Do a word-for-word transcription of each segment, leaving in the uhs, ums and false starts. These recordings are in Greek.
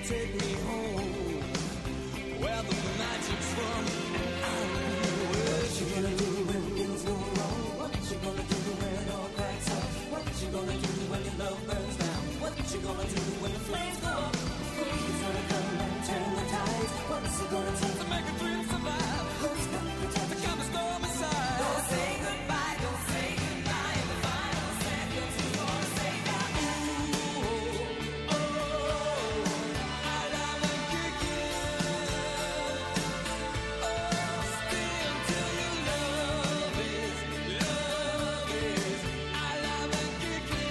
take me home where the magic's running out. What you gonna do when things go wrong? What you gonna do when it all cracks up? What you gonna do when your love burns down? What you gonna do when the flames go up? Who's gonna come and turn the tides? What's it gonna take to make a dream survive? Who's gonna protect the kind of storm inside? Don't say goodbye, don't say goodbye. In the final seconds, who's gonna say that? Ooh, oh, I love and kick it. Oh, still till your love is, love is. I love and kick it.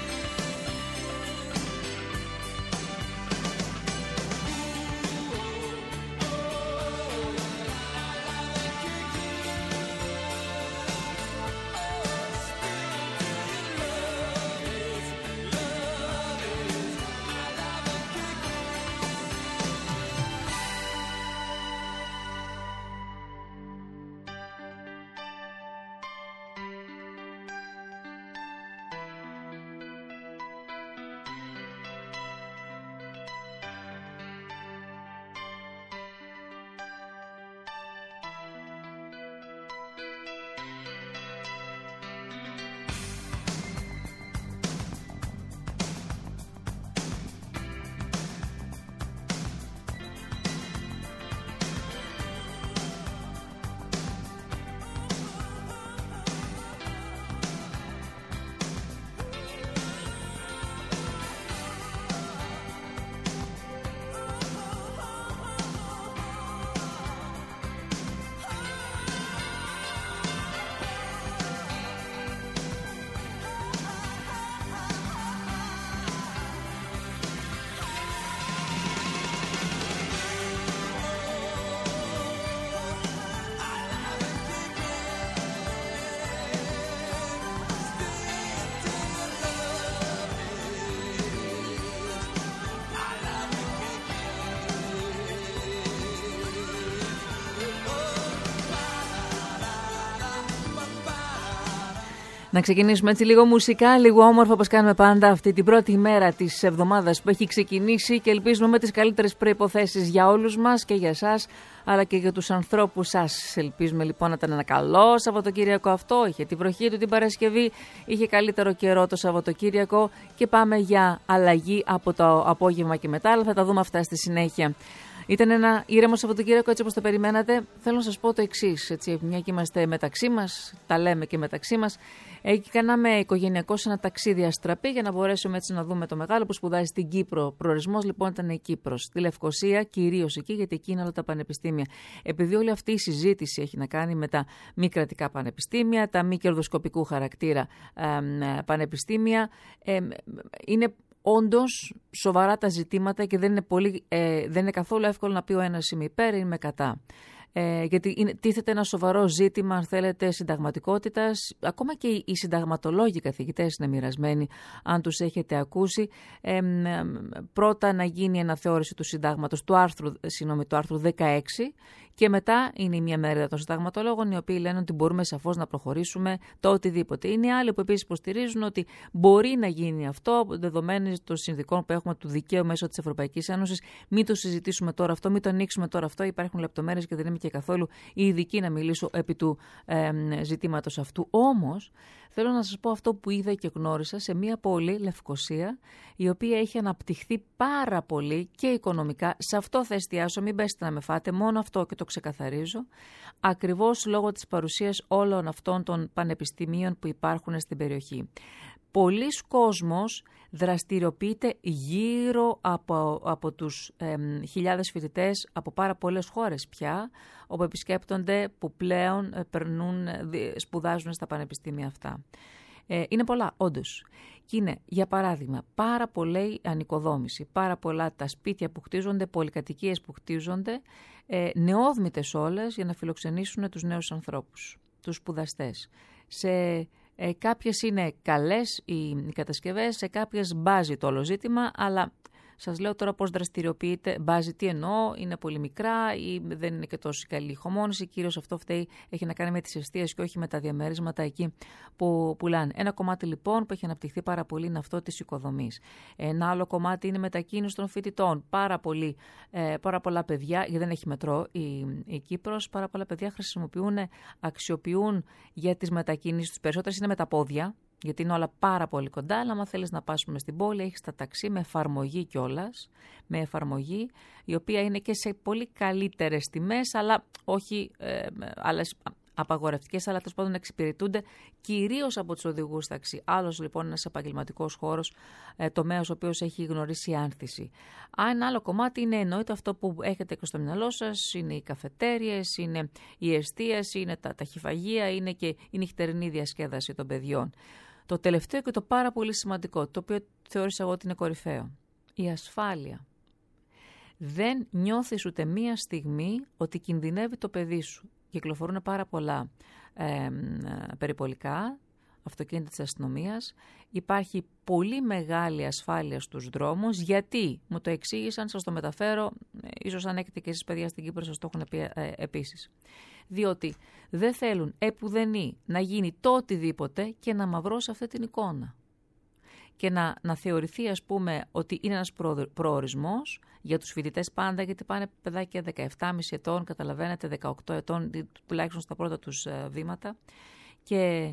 Να ξεκινήσουμε έτσι λίγο μουσικά, λίγο όμορφα, όπως κάνουμε πάντα αυτή την πρώτη μέρα της εβδομάδας που έχει ξεκινήσει και ελπίζουμε με τις καλύτερες προϋποθέσεις για όλους μας και για εσάς, αλλά και για τους ανθρώπους σας. Ελπίζουμε λοιπόν να ήταν ένα καλό Σαββατοκύριακο αυτό. Είχε τη βροχή του την Παρασκευή, είχε καλύτερο καιρό το Σαββατοκύριακο και πάμε για αλλαγή από το απόγευμα και μετά, αλλά θα τα δούμε αυτά στη συνέχεια. Ήταν ένα ήρεμο Σαββατοκύριακο έτσι όπως το περιμένατε. Θέλω να σας πω το εξής, έτσι, μια και είμαστε μεταξύ μας, τα λέμε και μεταξύ μας. Εκεί κάναμε οικογενειακό ένα ταξίδι αστραπή για να μπορέσουμε έτσι να δούμε το μεγάλο που σπουδάζει στην Κύπρο. Προορισμός λοιπόν ήταν η Κύπρος, στη Λευκοσία, κυρίως εκεί, γιατί εκεί είναι όλα τα πανεπιστήμια. Επειδή όλη αυτή η συζήτηση έχει να κάνει με τα μη κρατικά πανεπιστήμια, τα μη κερδοσκοπικού χαρακτήρα ε, ε, πανεπιστήμια, ε, είναι όντως σοβαρά τα ζητήματα και δεν είναι, πολύ, ε, δεν είναι καθόλου εύκολο να πει ο ένας είμαι υπέρ ή είμαι κατά. Ε, γιατί είναι, τίθεται ένα σοβαρό ζήτημα, αν θέλετε, συνταγματικότητας. Ακόμα και οι, οι συνταγματολόγοι καθηγητές είναι μοιρασμένοι, αν τους έχετε ακούσει. Ε, ε, πρώτα να γίνει αναθεώρηση του συντάγματος, του άρθρου, συγγνώμη, του άρθρου δεκαέξι, και μετά είναι η μία μερίδα των συνταγματολόγων, οι οποίοι λένε ότι μπορούμε σαφώς να προχωρήσουμε το οτιδήποτε. Είναι άλλοι που επίσης υποστηρίζουν ότι μπορεί να γίνει αυτό, δεδομένου των συνδικών που έχουμε του δικαίου μέσω της Ευρωπαϊκής Ένωσης. Μην το συζητήσουμε τώρα αυτό, μην το ανοίξουμε τώρα αυτό. Υπάρχουν λεπτομέρειες και δεν είμαι και καθόλου η ειδική να μιλήσω επί του ε, ζητήματος αυτού. Όμως, θέλω να σας πω αυτό που είδα και γνώρισα σε μια πόλη, Λευκοσία, η οποία έχει αναπτυχθεί πάρα πολύ και οικονομικά. Σε αυτό θα εστιάσω, μην πέσετε να με φάτε, μόνο αυτό και το ξεκαθαρίζω. Ακριβώς λόγω της παρουσίας όλων αυτών των πανεπιστημίων που υπάρχουν στην περιοχή. Πολλοί κόσμος δραστηριοποιείται γύρω από, από τους ε, χιλιάδες φοιτητές από πάρα πολλές χώρες πια, όπου επισκέπτονται, που πλέον ε, περνούν, σπουδάζουν στα πανεπιστήμια αυτά. Ε, είναι πολλά, όντως. Και είναι, για παράδειγμα, πάρα πολλή ανοικοδόμηση, πάρα πολλά τα σπίτια που χτίζονται, πολυκατοικίες που χτίζονται, ε, νεόδμητες όλες για να φιλοξενήσουν τους νέους ανθρώπους, τους σπουδαστές. Σε Ε, κάποιες είναι καλές οι κατασκευές, σε κάποιες μπάζει το όλο ζήτημα, αλλά Σας λέω τώρα πώς δραστηριοποιείται. Μπάζει, τι εννοώ, είναι πολύ μικρά ή δεν είναι και τόσο καλή η χωμόνηση. Κυρίως αυτό φταίει, έχει να κάνει με τις εστίες και όχι με τα διαμερίσματα εκεί που πουλάνε. Ένα κομμάτι λοιπόν που έχει αναπτυχθεί πάρα πολύ είναι αυτό της οικοδομής. Ένα άλλο κομμάτι είναι μετακίνηση των φοιτητών. Πάρα, πολύ, ε, πάρα πολλά παιδιά, γιατί δεν έχει μετρό η, η Κύπρος, πάρα πολλά παιδιά χρησιμοποιούν, αξιοποιούν για τις μετακίνησεις τους. Περισσότερες είναι με τα πόδια. Γιατί είναι όλα πάρα πολύ κοντά, αλλά άμα θέλεις να πάσουμε στην πόλη, έχεις τα ταξί με εφαρμογή κιόλας, με εφαρμογή, η οποία είναι και σε πολύ καλύτερες τιμές, αλλά όχι ε, άλλες απαγορευτικές, αλλά τέλος πάντων εξυπηρετούνται κυρίως από τους οδηγούς ταξί. Άλλος λοιπόν ένας επαγγελματικός χώρος, ε, τομέας ο οποίος έχει γνωρίσει άνθηση. Α, ένα άλλο κομμάτι είναι εννοείται αυτό που έχετε και στο μυαλό σας, είναι οι καφετέριες, είναι η εστίαση, είναι τα ταχυφαγεία, είναι και η νυχτερινή διασκέδαση των παιδιών. Το τελευταίο και το πάρα πολύ σημαντικό, το οποίο θεώρησα εγώ ότι είναι κορυφαίο, η ασφάλεια. Δεν νιώθεις ούτε μία στιγμή ότι κινδυνεύει το παιδί σου. Κυκλοφορούν πάρα πολλά ε, περιπολικά, αυτοκίνητα της αστυνομίας. Υπάρχει πολύ μεγάλη ασφάλεια στους δρόμους. Γιατί, μου το εξήγησαν, σας το μεταφέρω, ίσως αν έχετε και εσείς παιδιά στην Κύπρο σας το έχουν πει ε, επίσης. Διότι δεν θέλουν επουδενή να γίνει το οτιδήποτε και να μαυρώσει αυτή την εικόνα. Και να, να θεωρηθεί, ας πούμε, ότι είναι ένας προ, προορισμός για τους φοιτητές πάντα, γιατί πάνε παιδάκια δεκαεπτά και μισό ετών, καταλαβαίνετε, δεκαοκτώ ετών, τουλάχιστον στα πρώτα τους ε, βήματα, και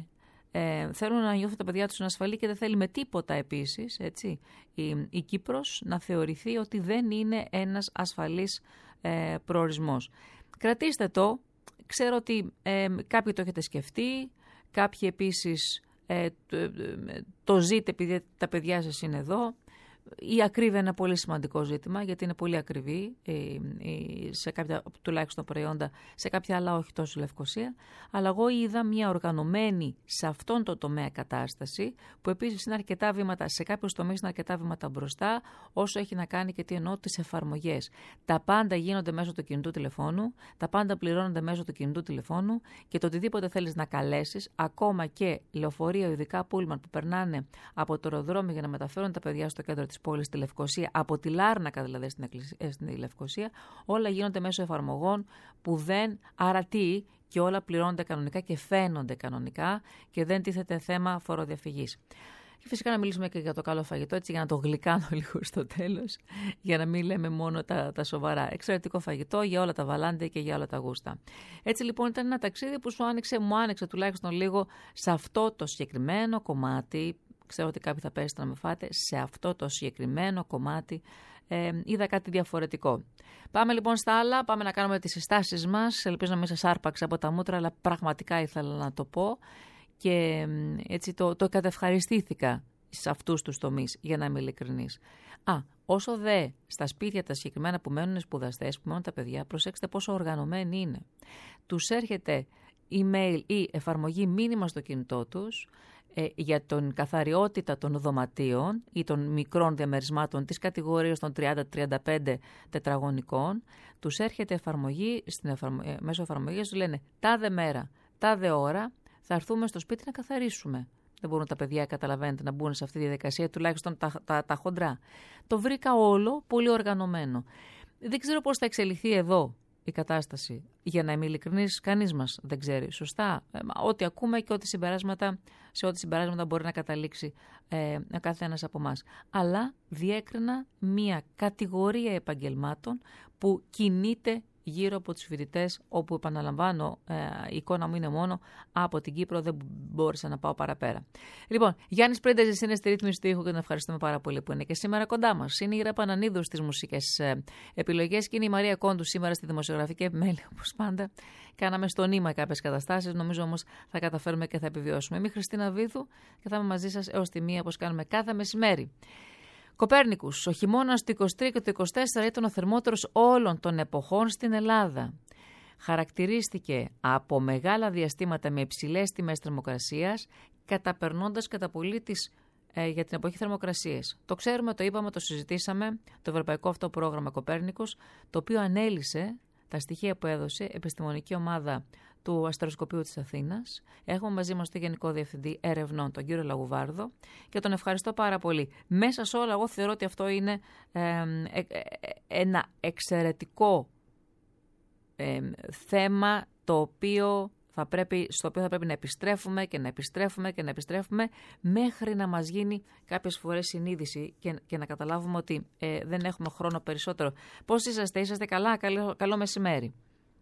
ε, θέλουν να νιώθουν τα παιδιά τους ασφαλή και δεν θέλει με τίποτα επίσης, έτσι, η, η Κύπρος να θεωρηθεί ότι δεν είναι ένας ασφαλής ε, προορισμός. Κρατήστε το, ξέρω ότι ε, κάποιοι το έχετε σκεφτεί, κάποιοι επίσης Ε, το, το ζείτε επειδή τα παιδιά σας είναι εδώ. Η ακρίβεια είναι ένα πολύ σημαντικό ζήτημα, γιατί είναι πολύ ακριβή ε, ε, σε κάποια τουλάχιστον προϊόντα, σε κάποια άλλα όχι τόσο Λευκοσία. Αλλά εγώ είδα μια οργανωμένη σε αυτόν το τομέα κατάσταση, που επίσης είναι αρκετά βήματα, σε κάποιους τομείς είναι αρκετά βήματα μπροστά, όσο έχει να κάνει και τι εννοώ, τις εφαρμογές. Τα πάντα γίνονται μέσω του κινητού τηλεφώνου, τα πάντα πληρώνονται μέσω του κινητού τηλεφώνου και το οτιδήποτε θέλεις να καλέσεις, ακόμα και λεωφορεία, ειδικά πούλμαν που περνάνε από το αεροδρόμιο για να μεταφέρουν τα παιδιά στο κέντρο της πόλης, στη Λευκοσία, από τη Λάρνακα δηλαδή στην, στην Λευκοσία, όλα γίνονται μέσω εφαρμογών που δεν αρατεί και όλα πληρώνονται κανονικά και φαίνονται κανονικά και δεν τίθεται θέμα φοροδιαφυγής. Και φυσικά να μιλήσουμε και για το καλό φαγητό, έτσι για να το γλυκάνω λίγο στο τέλος, για να μην λέμε μόνο τα, τα σοβαρά. Εξαιρετικό φαγητό για όλα τα βαλάντια και για όλα τα γούστα. Έτσι λοιπόν ήταν ένα ταξίδι που σου άνοιξε, μου άνοιξε τουλάχιστον λίγο σε αυτό το συγκεκριμένο κομμάτι. Ξέρω ότι κάποιοι θα πέσετε να με φάτε, σε αυτό το συγκεκριμένο κομμάτι ε, είδα κάτι διαφορετικό. Πάμε λοιπόν στα άλλα, πάμε να κάνουμε τις συστάσεις μας. Ελπίζω να μην σας άρπαξε από τα μούτρα, αλλά πραγματικά ήθελα να το πω και έτσι το, το κατευχαριστήθηκα σε αυτούς τους τομείς, για να είμαι ειλικρινής. Α, όσο δε στα σπίτια τα συγκεκριμένα που μένουν οι σπουδαστές, που μένουν τα παιδιά, προσέξτε πόσο οργανωμένοι είναι. Τους έρχεται email ή εφαρμογή μήνυμα στο κινητό τους ε, για την καθαριότητα των δωματίων ή των μικρών διαμερισμάτων της κατηγορίας των τριάντα με τριάντα πέντε τετραγωνικών. Τους έρχεται εφαρμογή, στην εφαρμο... ε, μέσω εφαρμογής τους λένε τάδε μέρα, τάδε ώρα θα έρθουμε στο σπίτι να καθαρίσουμε. Δεν μπορούν τα παιδιά, καταλαβαίνετε, να μπουν σε αυτή τη διαδικασία, τουλάχιστον τα, τα, τα χοντρά. Το βρήκα όλο πολύ οργανωμένο. Δεν ξέρω πώς θα εξελιχθεί εδώ η κατάσταση. Για να είμαι ειλικρινής, κανείς μας δεν ξέρει. Σωστά. Ε, ό,τι ακούμε και ό,τι συμπεράσματα, σε ό,τι συμπεράσματα μπορεί να καταλήξει ε, κάθε ένας από εμάς. Αλλά διέκρινα μία κατηγορία επαγγελμάτων που κινείται γύρω από τους φοιτητές, όπου επαναλαμβάνω ε, η εικόνα μου είναι μόνο από την Κύπρο, δεν μπόρεσα να πάω παραπέρα. Λοιπόν, Γιάννης Πρίντεζης είναι στη ρύθμιση του ήχου και τον ευχαριστούμε πάρα πολύ που είναι και σήμερα κοντά μας. Είναι η Γρα Πανανίδου στις μουσικές ε, επιλογές και είναι η Μαρία Κόντου σήμερα στη δημοσιογραφική επιμέλεια, όπως πάντα. Κάναμε στο νήμα κάποιες καταστάσεις, νομίζω όμως θα καταφέρουμε και θα επιβιώσουμε. Είμαι η Χριστίνα Βίδου και θα είμαι μαζί σας έως τη μία, όπως κάνουμε κάθε μεσημέρι. Κοπέρνικους, ο χειμώνας του είκοσι τρία και του είκοσι τέσσερα ήταν ο θερμότερος όλων των εποχών στην Ελλάδα. Χαρακτηρίστηκε από μεγάλα διαστήματα με υψηλές τιμές θερμοκρασίας, καταπερνώντας κατά πολύ τις, ε, για την εποχή θερμοκρασίες. Το ξέρουμε, το είπαμε, το συζητήσαμε, το ευρωπαϊκό αυτό πρόγραμμα Κοπέρνικους, το οποίο ανέλυσε τα στοιχεία που έδωσε επιστημονική ομάδα του Αστεροσκοπείου της Αθήνας. Έχουμε μαζί μας τον Γενικό Διευθυντή Ερευνών, τον κύριο Λαγουβάρδο, και τον ευχαριστώ πάρα πολύ. Μέσα σε όλα, εγώ θεωρώ ότι αυτό είναι ε, ε, ε, ένα εξαιρετικό ε, θέμα το οποίο θα πρέπει, στο οποίο θα πρέπει να επιστρέφουμε και να επιστρέφουμε και να επιστρέφουμε μέχρι να μας γίνει κάποιες φορές συνείδηση και, και να καταλάβουμε ότι ε, δεν έχουμε χρόνο περισσότερο. Πώς είσαστε, είσαστε καλά, καλό, καλό μεσημέρι.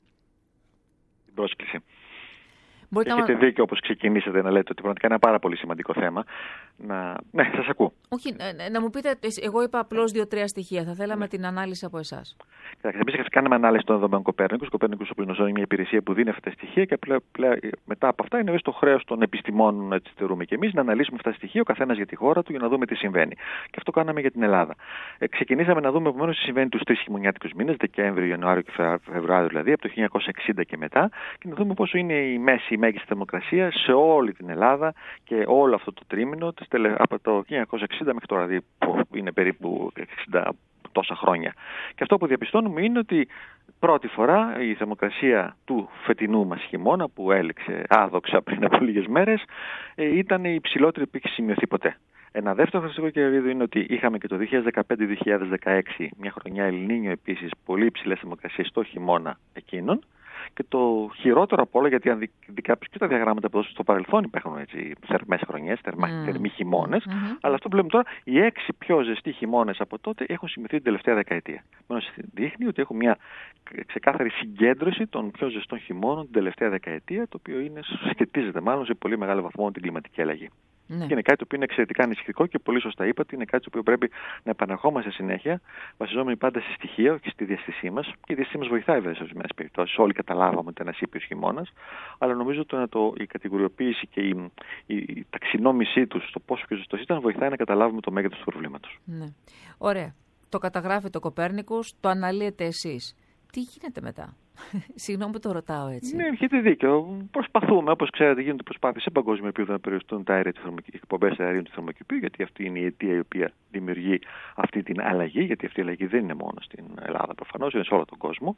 Την πρόσκληση. Μπορείτε Έχετε να... δίκιο όπως ξεκινήσατε να λέτε ότι πραγματικά είναι ένα πάρα πολύ σημαντικό θέμα. Να... Ναι, σας ακούω. Όχι, να, να μου πείτε, εγώ είπα απλώς δύο-τρία στοιχεία. Θα θέλαμε ναι. την ανάλυση από εσάς. Εμείς κάναμε ανάλυση των δεδομένων Κοπέρνικους. Ο Κοπέρνικος Οπλονοζών είναι μια υπηρεσία που δίνει αυτά τα στοιχεία και πλέ, πλέ, μετά από αυτά είναι στο χρέος των επιστημόνων, έτσι θεωρούμε και εμείς, να αναλύσουμε αυτά τα στοιχεία, ο καθένας για τη χώρα του, για να δούμε τι συμβαίνει. Και αυτό κάναμε για την Ελλάδα. Ε, ξεκινήσαμε να δούμε επομένως τι συμβαίνει τους τρεις χειμωνιάτικους μήνες, Δεκέμβριο, Ιανουάριο και Φεβρουάριο δηλαδή, από το χίλια εννιακόσια εξήντα και μετά, και να δούμε πόσο είναι η μέση, η μέγιστη θερμοκρασία σε όλη την Ελλάδα και όλο αυτό το τρίμηνο από το χίλια εννιακόσια εξήντα μέχρι τώρα, δηλαδή που είναι περίπου εξήντα τόσα χρόνια. Και αυτό που διαπιστώνουμε είναι ότι πρώτη φορά η θερμοκρασία του φετινού μας χειμώνα, που έληξε άδοξα πριν από λίγες μέρες, ήταν η υψηλότερη που είχε σημειωθεί ποτέ. Ένα δεύτερο χαρακτηριστικό κερδίδιο είναι ότι είχαμε και το δύο χιλιάδες δεκαπέντε δύο χιλιάδες δεκαέξι μια χρονιά Ελνίνιο επίσης πολύ υψηλές θερμοκρασίες στο χειμώνα εκείνον. Και το χειρότερο από όλα, γιατί αν δει κάποιο και τα διαγράμματα που δώσουν στο παρελθόν, υπάρχουν έτσι θερμές χρονιές, θερμά, mm. θερμοί χειμώνες, mm-hmm. αλλά αυτό που λέμε τώρα, οι έξι πιο ζεστοί χειμώνες από τότε έχουν σημειωθεί την τελευταία δεκαετία. Μόνο δείχνει ότι έχουμε μια ξεκάθαρη συγκέντρωση των πιο ζεστών χειμώνων την τελευταία δεκαετία, το οποίο είναι, σχετίζεται μάλλον σε πολύ μεγάλο βαθμό με την κλιματική αλλαγή. Ναι. Και είναι κάτι το οποίο είναι εξαιρετικά ανησυχητικό και πολύ σωστά είπατε, είναι κάτι το οποίο πρέπει να επαναρχόμαστε συνέχεια, βασιζόμενοι πάντα σε στοιχεία και στη διαστησή μας. Και η διαστησή μας βοηθάει βέβαια σε ορισμένες περιπτώσεις. Όλοι καταλάβαμε ότι ήταν ήπιος χειμώνας, αλλά νομίζω ότι το, η κατηγοριοποίηση και η, η, η ταξινόμησή του στο πόσο πιο ζεστός ήταν βοηθάει να καταλάβουμε το μέγεθος του προβλήματος. Ναι. Ωραία. Το καταγράφει το Κοπέρνικος, το αναλύετε εσείς. Τι γίνεται μετά? Συγγνώμη που το ρωτάω έτσι. Ναι, έχετε δίκιο. Προσπαθούμε, όπως ξέρετε, γίνονται προσπάθειες σε παγκόσμιο επίπεδο να περιοριστούν τα εκπομπές αερίων του θερμοκηπίου, γιατί αυτή είναι η αιτία η οποία δημιουργεί αυτή την αλλαγή. Γιατί αυτή η αλλαγή δεν είναι μόνο στην Ελλάδα προφανώς, είναι σε όλο τον κόσμο.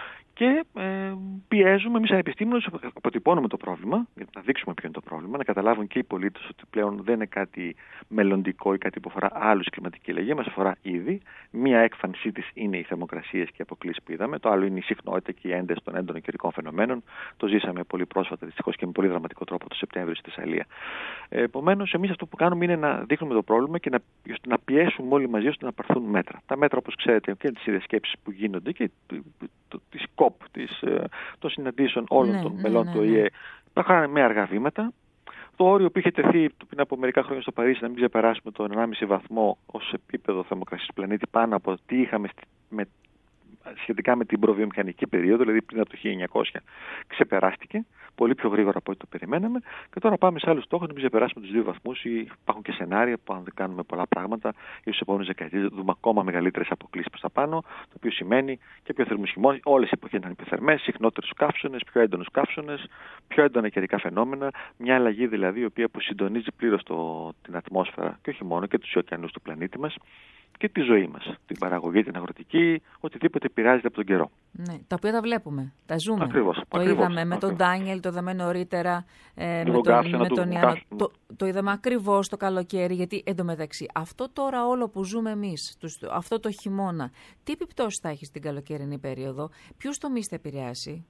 Και ε, πιέζουμε εμείς σαν επιστήμονες, αποτυπώνουμε το πρόβλημα, για να δείξουμε ποιο είναι το πρόβλημα, να καταλάβουν και οι πολίτες ότι πλέον δεν είναι κάτι μελλοντικό ή κάτι που αφορά άλλους κλιματική αλλαγή, μας αφορά ήδη. Μία έκφανσή της είναι οι θερμοκρασίες και οι αποκλίσεις που είδαμε. Το άλλο είναι η συχνότητα και η ένταση των έντονων καιρικών φαινομένων. Το ζήσαμε πολύ πρόσφατα, δυστυχώς και με πολύ δραματικό τρόπο, το Σεπτέμβριο στη Θεσσαλία. Ε, Επομένως, εμείς αυτό που κάνουμε είναι να δείχνουμε το πρόβλημα και να, να πιέσουμε όλοι μαζί ώστε να πάρθουν μέτρα. Τα μέτρα, όπως ξέρετε, και τις διασκέψεις που γίνονται και τις κοπ, της, των συναντήσεων όλων ναι, των ναι, μελών ναι, του ΟΗΕ, υπάρχουν με αργά βήματα. Το όριο που είχε τεθεί πριν από μερικά χρόνια στο Παρίσι, να μην ξεπεράσουμε το ενάμιση βαθμό ως επίπεδο θερμοκρασίας του πλανήτη πάνω από τι είχαμε με, σχετικά με την προβιομηχανική περίοδο, δηλαδή πριν από το χίλια εννιακόσια, ξεπεράστηκε πολύ πιο γρήγορα από ό,τι το περιμέναμε. Και τώρα πάμε σε άλλους στόχους, να μην ξεπεράσουμε τους δύο βαθμούς. Υπάρχουν και σενάρια που, αν δεν κάνουμε πολλά πράγματα, ίσως στις επόμενες δεκαετίες δούμε ακόμα μεγαλύτερες αποκλίσεις προς τα πάνω, το οποίο σημαίνει και πιο θερμούς χειμώνες. Όλες οι εποχές ήταν πιο θερμές, συχνότερους καύσωνες, πιο έντονους καύσωνες, πιο έντονα καιρικά φαινόμενα. Μια αλλαγή δηλαδή η οποία που συντονίζει πλήρως την ατμόσφαιρα και όχι μόνο και τους ωκεανούς του πλανήτη μας και τη ζωή μας, την παραγωγή, την αγροτική, οτιδήποτε επηρεάζεται από τον καιρό. Ναι, τα οποία τα βλέπουμε, τα ζούμε. Ακριβώς, το ακριβώς, είδαμε με ακριβώς. τον Ντάνιελ, το είδαμε νωρίτερα, ε, με τον, με τον Ιάννο. Το, το είδαμε ακριβώς το καλοκαίρι, γιατί εντωμεταξύ αυτό τώρα όλο που ζούμε εμείς, αυτό το χειμώνα, τι επιπτώσεις θα έχει στην καλοκαιρινή περίοδο, ποιους τομείς θα επηρεάσει?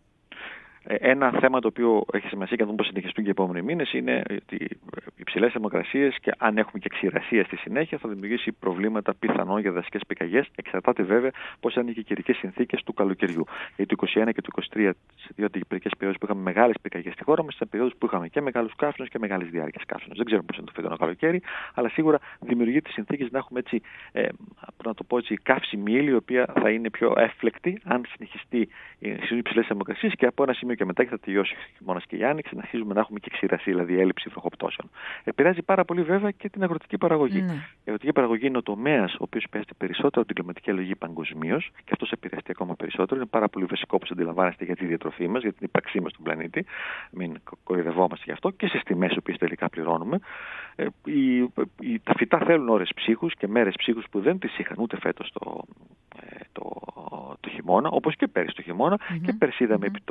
Ένα θέμα το οποίο έχει σημασία και να δούμε πώς συνεχιστούν και οι επόμενοι μήνες είναι ότι οι υψηλές θερμοκρασίες και αν έχουμε και ξηρασία στη συνέχεια θα δημιουργήσει προβλήματα πιθανόν για δασικές πυρκαγιές. Εξαρτάται βέβαια πώς θα είναι και οι καιρικές συνθήκες του καλοκαιριού. Γιατί το είκοσι ένα και το είκοσι τρία, σε δύο αντικειμενικές περιόδους που είχαμε μεγάλες πυρκαγιές στη χώρα μας, ήταν περιόδους που είχαμε και μεγάλους καύσωνες και μεγάλες διάρκειες καύσωνες. Δεν ξέρουμε πώς είναι το φετινό καλοκαίρι, αλλά σίγουρα δημιουργεί τις συνθήκες να έχουμε έτσι, ε, να το πω έτσι, καύσιμη ύλη, η οποία θα είναι πιο εύφλεκτη αν συνεχιστεί οι υψηλές θερμοκρασίες και από ένα σημείο και μετά και θα τελειώσει ο χειμώνας και η άνοιξη, να αρχίζουμε να έχουμε και ξηρασία, δηλαδή έλλειψη βροχοπτώσεων. Επηρεάζει πάρα πολύ βέβαια και την αγροτική παραγωγή. Mm. Η αγροτική παραγωγή είναι ο τομέας ο οποίος επηρεάζεται περισσότερο από την κλιματική αλλαγή παγκοσμίως και αυτό επηρεαστεί ακόμα περισσότερο. Είναι πάρα πολύ βασικό, όπως αντιλαμβάνεστε, για τη διατροφή μας, για την ύπαρξή μας στον πλανήτη. Μην κοροϊδευόμαστε γι' αυτό και στις τιμές τις οποίες τελικά πληρώνουμε. Ε, οι, οι, τα φυτά θέλουν ώρες ψύχους και μέρες ψύχους που δεν τις είχαν ούτε φέτος το, ε, το, το χειμώνα, όπως και πέρυσι το χειμώνα. Mm-hmm. Και πέρυσι είδαμε mm-hmm. επιπτώσεις στην αγροτική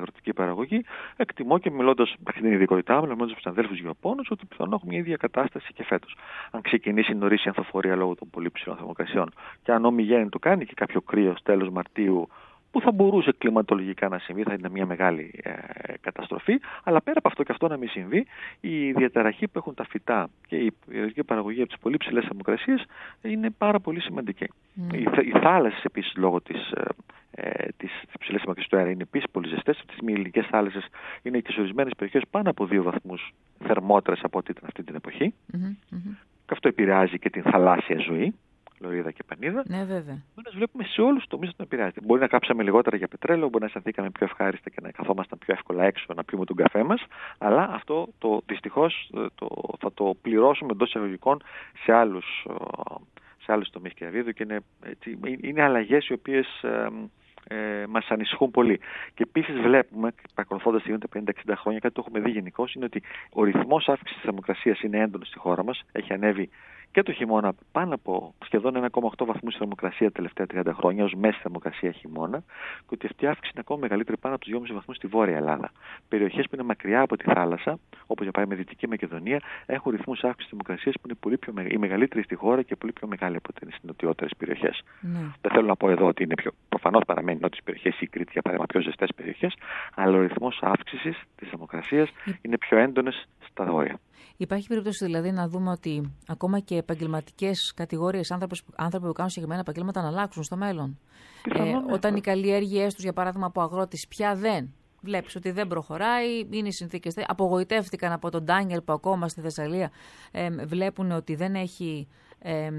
αγροτική παραγωγή, εκτιμώ και μιλώντας, στην ειδικότητά μου, μιλώντας με τους αδέλφους γεωπόνους, ότι πιθανόν έχουμε μια ίδια κατάσταση και φέτος. Αν ξεκινήσει νωρίς η ανθοφορία λόγω των πολύ ψηλών θερμοκρασιών και αν ομιγένει το κάνει και κάποιο κρύο τέλος Μαρτίου, που θα μπορούσε κλιματολογικά να συμβεί, θα ήταν μια μεγάλη ε, καταστροφή. Αλλά πέρα από αυτό και αυτό να μην συμβεί, η διαταραχή που έχουν τα φυτά και η γεωργική παραγωγή από τις πολύ ψηλές θερμοκρασίες είναι πάρα πολύ σημαντική. Mm. Οι, οι θάλασσες επίσης λόγω της, ε, της, της ψηλής θερμοκρασίας του αέρα είναι επίσης πολύ ζεστές. Τις μη ελληνικές θάλασσες είναι και σε ορισμένες περιοχές πάνω από δύο βαθμούς θερμότερες από ό,τι ήταν αυτή την εποχή. Mm-hmm. Και αυτό επηρεάζει και την θαλάσσια ζωή. Λωρίδα και πανίδα. Ναι, βέβαια. Εμείς βλέπουμε σε όλους τους τομείς να τον επηρεάζεται. Μπορεί να κάψαμε λιγότερα για πετρέλαιο, μπορεί να αισθανθήκαμε πιο ευχάριστα και να καθόμασταν πιο εύκολα έξω να πιούμε τον καφέ μας. Αλλά αυτό το, δυστυχώς το, θα το πληρώσουμε εντός εισαγωγικών σε άλλους, σε άλλους τομείς και διαδίδου και είναι, έτσι, είναι αλλαγές οι οποίες ε, ε, μας ανησυχούν πολύ. Και επίσης βλέπουμε, παρακολουθώντας τι γίνεται πενήντα εξήντα χρόνια, κάτι το έχουμε δει γενικώς, είναι ότι ο ρυθμός αύξησης της θερμοκρασίας είναι έντονος στη χώρα μας. Έχει ανέβει και το χειμώνα πάνω από σχεδόν ένα κόμμα οκτώ βαθμούς θερμοκρασία τα τελευταία τριάντα χρόνια, ως μέση θερμοκρασία χειμώνα, και ότι αυτή η αύξηση είναι ακόμα μεγαλύτερη πάνω από τους δυόμισι βαθμούς στη Βόρεια Ελλάδα. Περιοχές που είναι μακριά από τη θάλασσα, όπως για παράδειγμα η Δυτική Μακεδονία, έχουν ρυθμούς αύξησης θερμοκρασίας που είναι πολύ πιο μεγα... οι μεγαλύτεροι στη χώρα και πολύ πιο μεγάλοι από τις νοτιότερες περιοχές. Ναι. Δεν θέλω να πω εδώ ότι είναι πιο. Προφανώς παραμένει νότιες περιοχές ή η Κρήτη για παράδειγμα πιο ζεστές περιοχές, αλλά ο ρυθμός αύξησης της θερμοκρασίας είναι πιο έντονες στα βόρεια. Υπάρχει περίπτωση δηλαδή να δούμε ότι ακόμα και επαγγελματικές κατηγορίες, άνθρωποι που κάνουν συγκεκριμένα επαγγέλματα, να αλλάξουν στο μέλλον. Ε, όταν οι καλλιέργειές τους, για παράδειγμα από αγρότης, πια δεν. Βλέπεις ότι δεν προχωράει, είναι οι συνθήκες. Απογοητεύτηκαν από τον Ντάνιελ που ακόμα στη Θεσσαλία ε, βλέπουν ότι δεν έχει. Ε, ε, ε,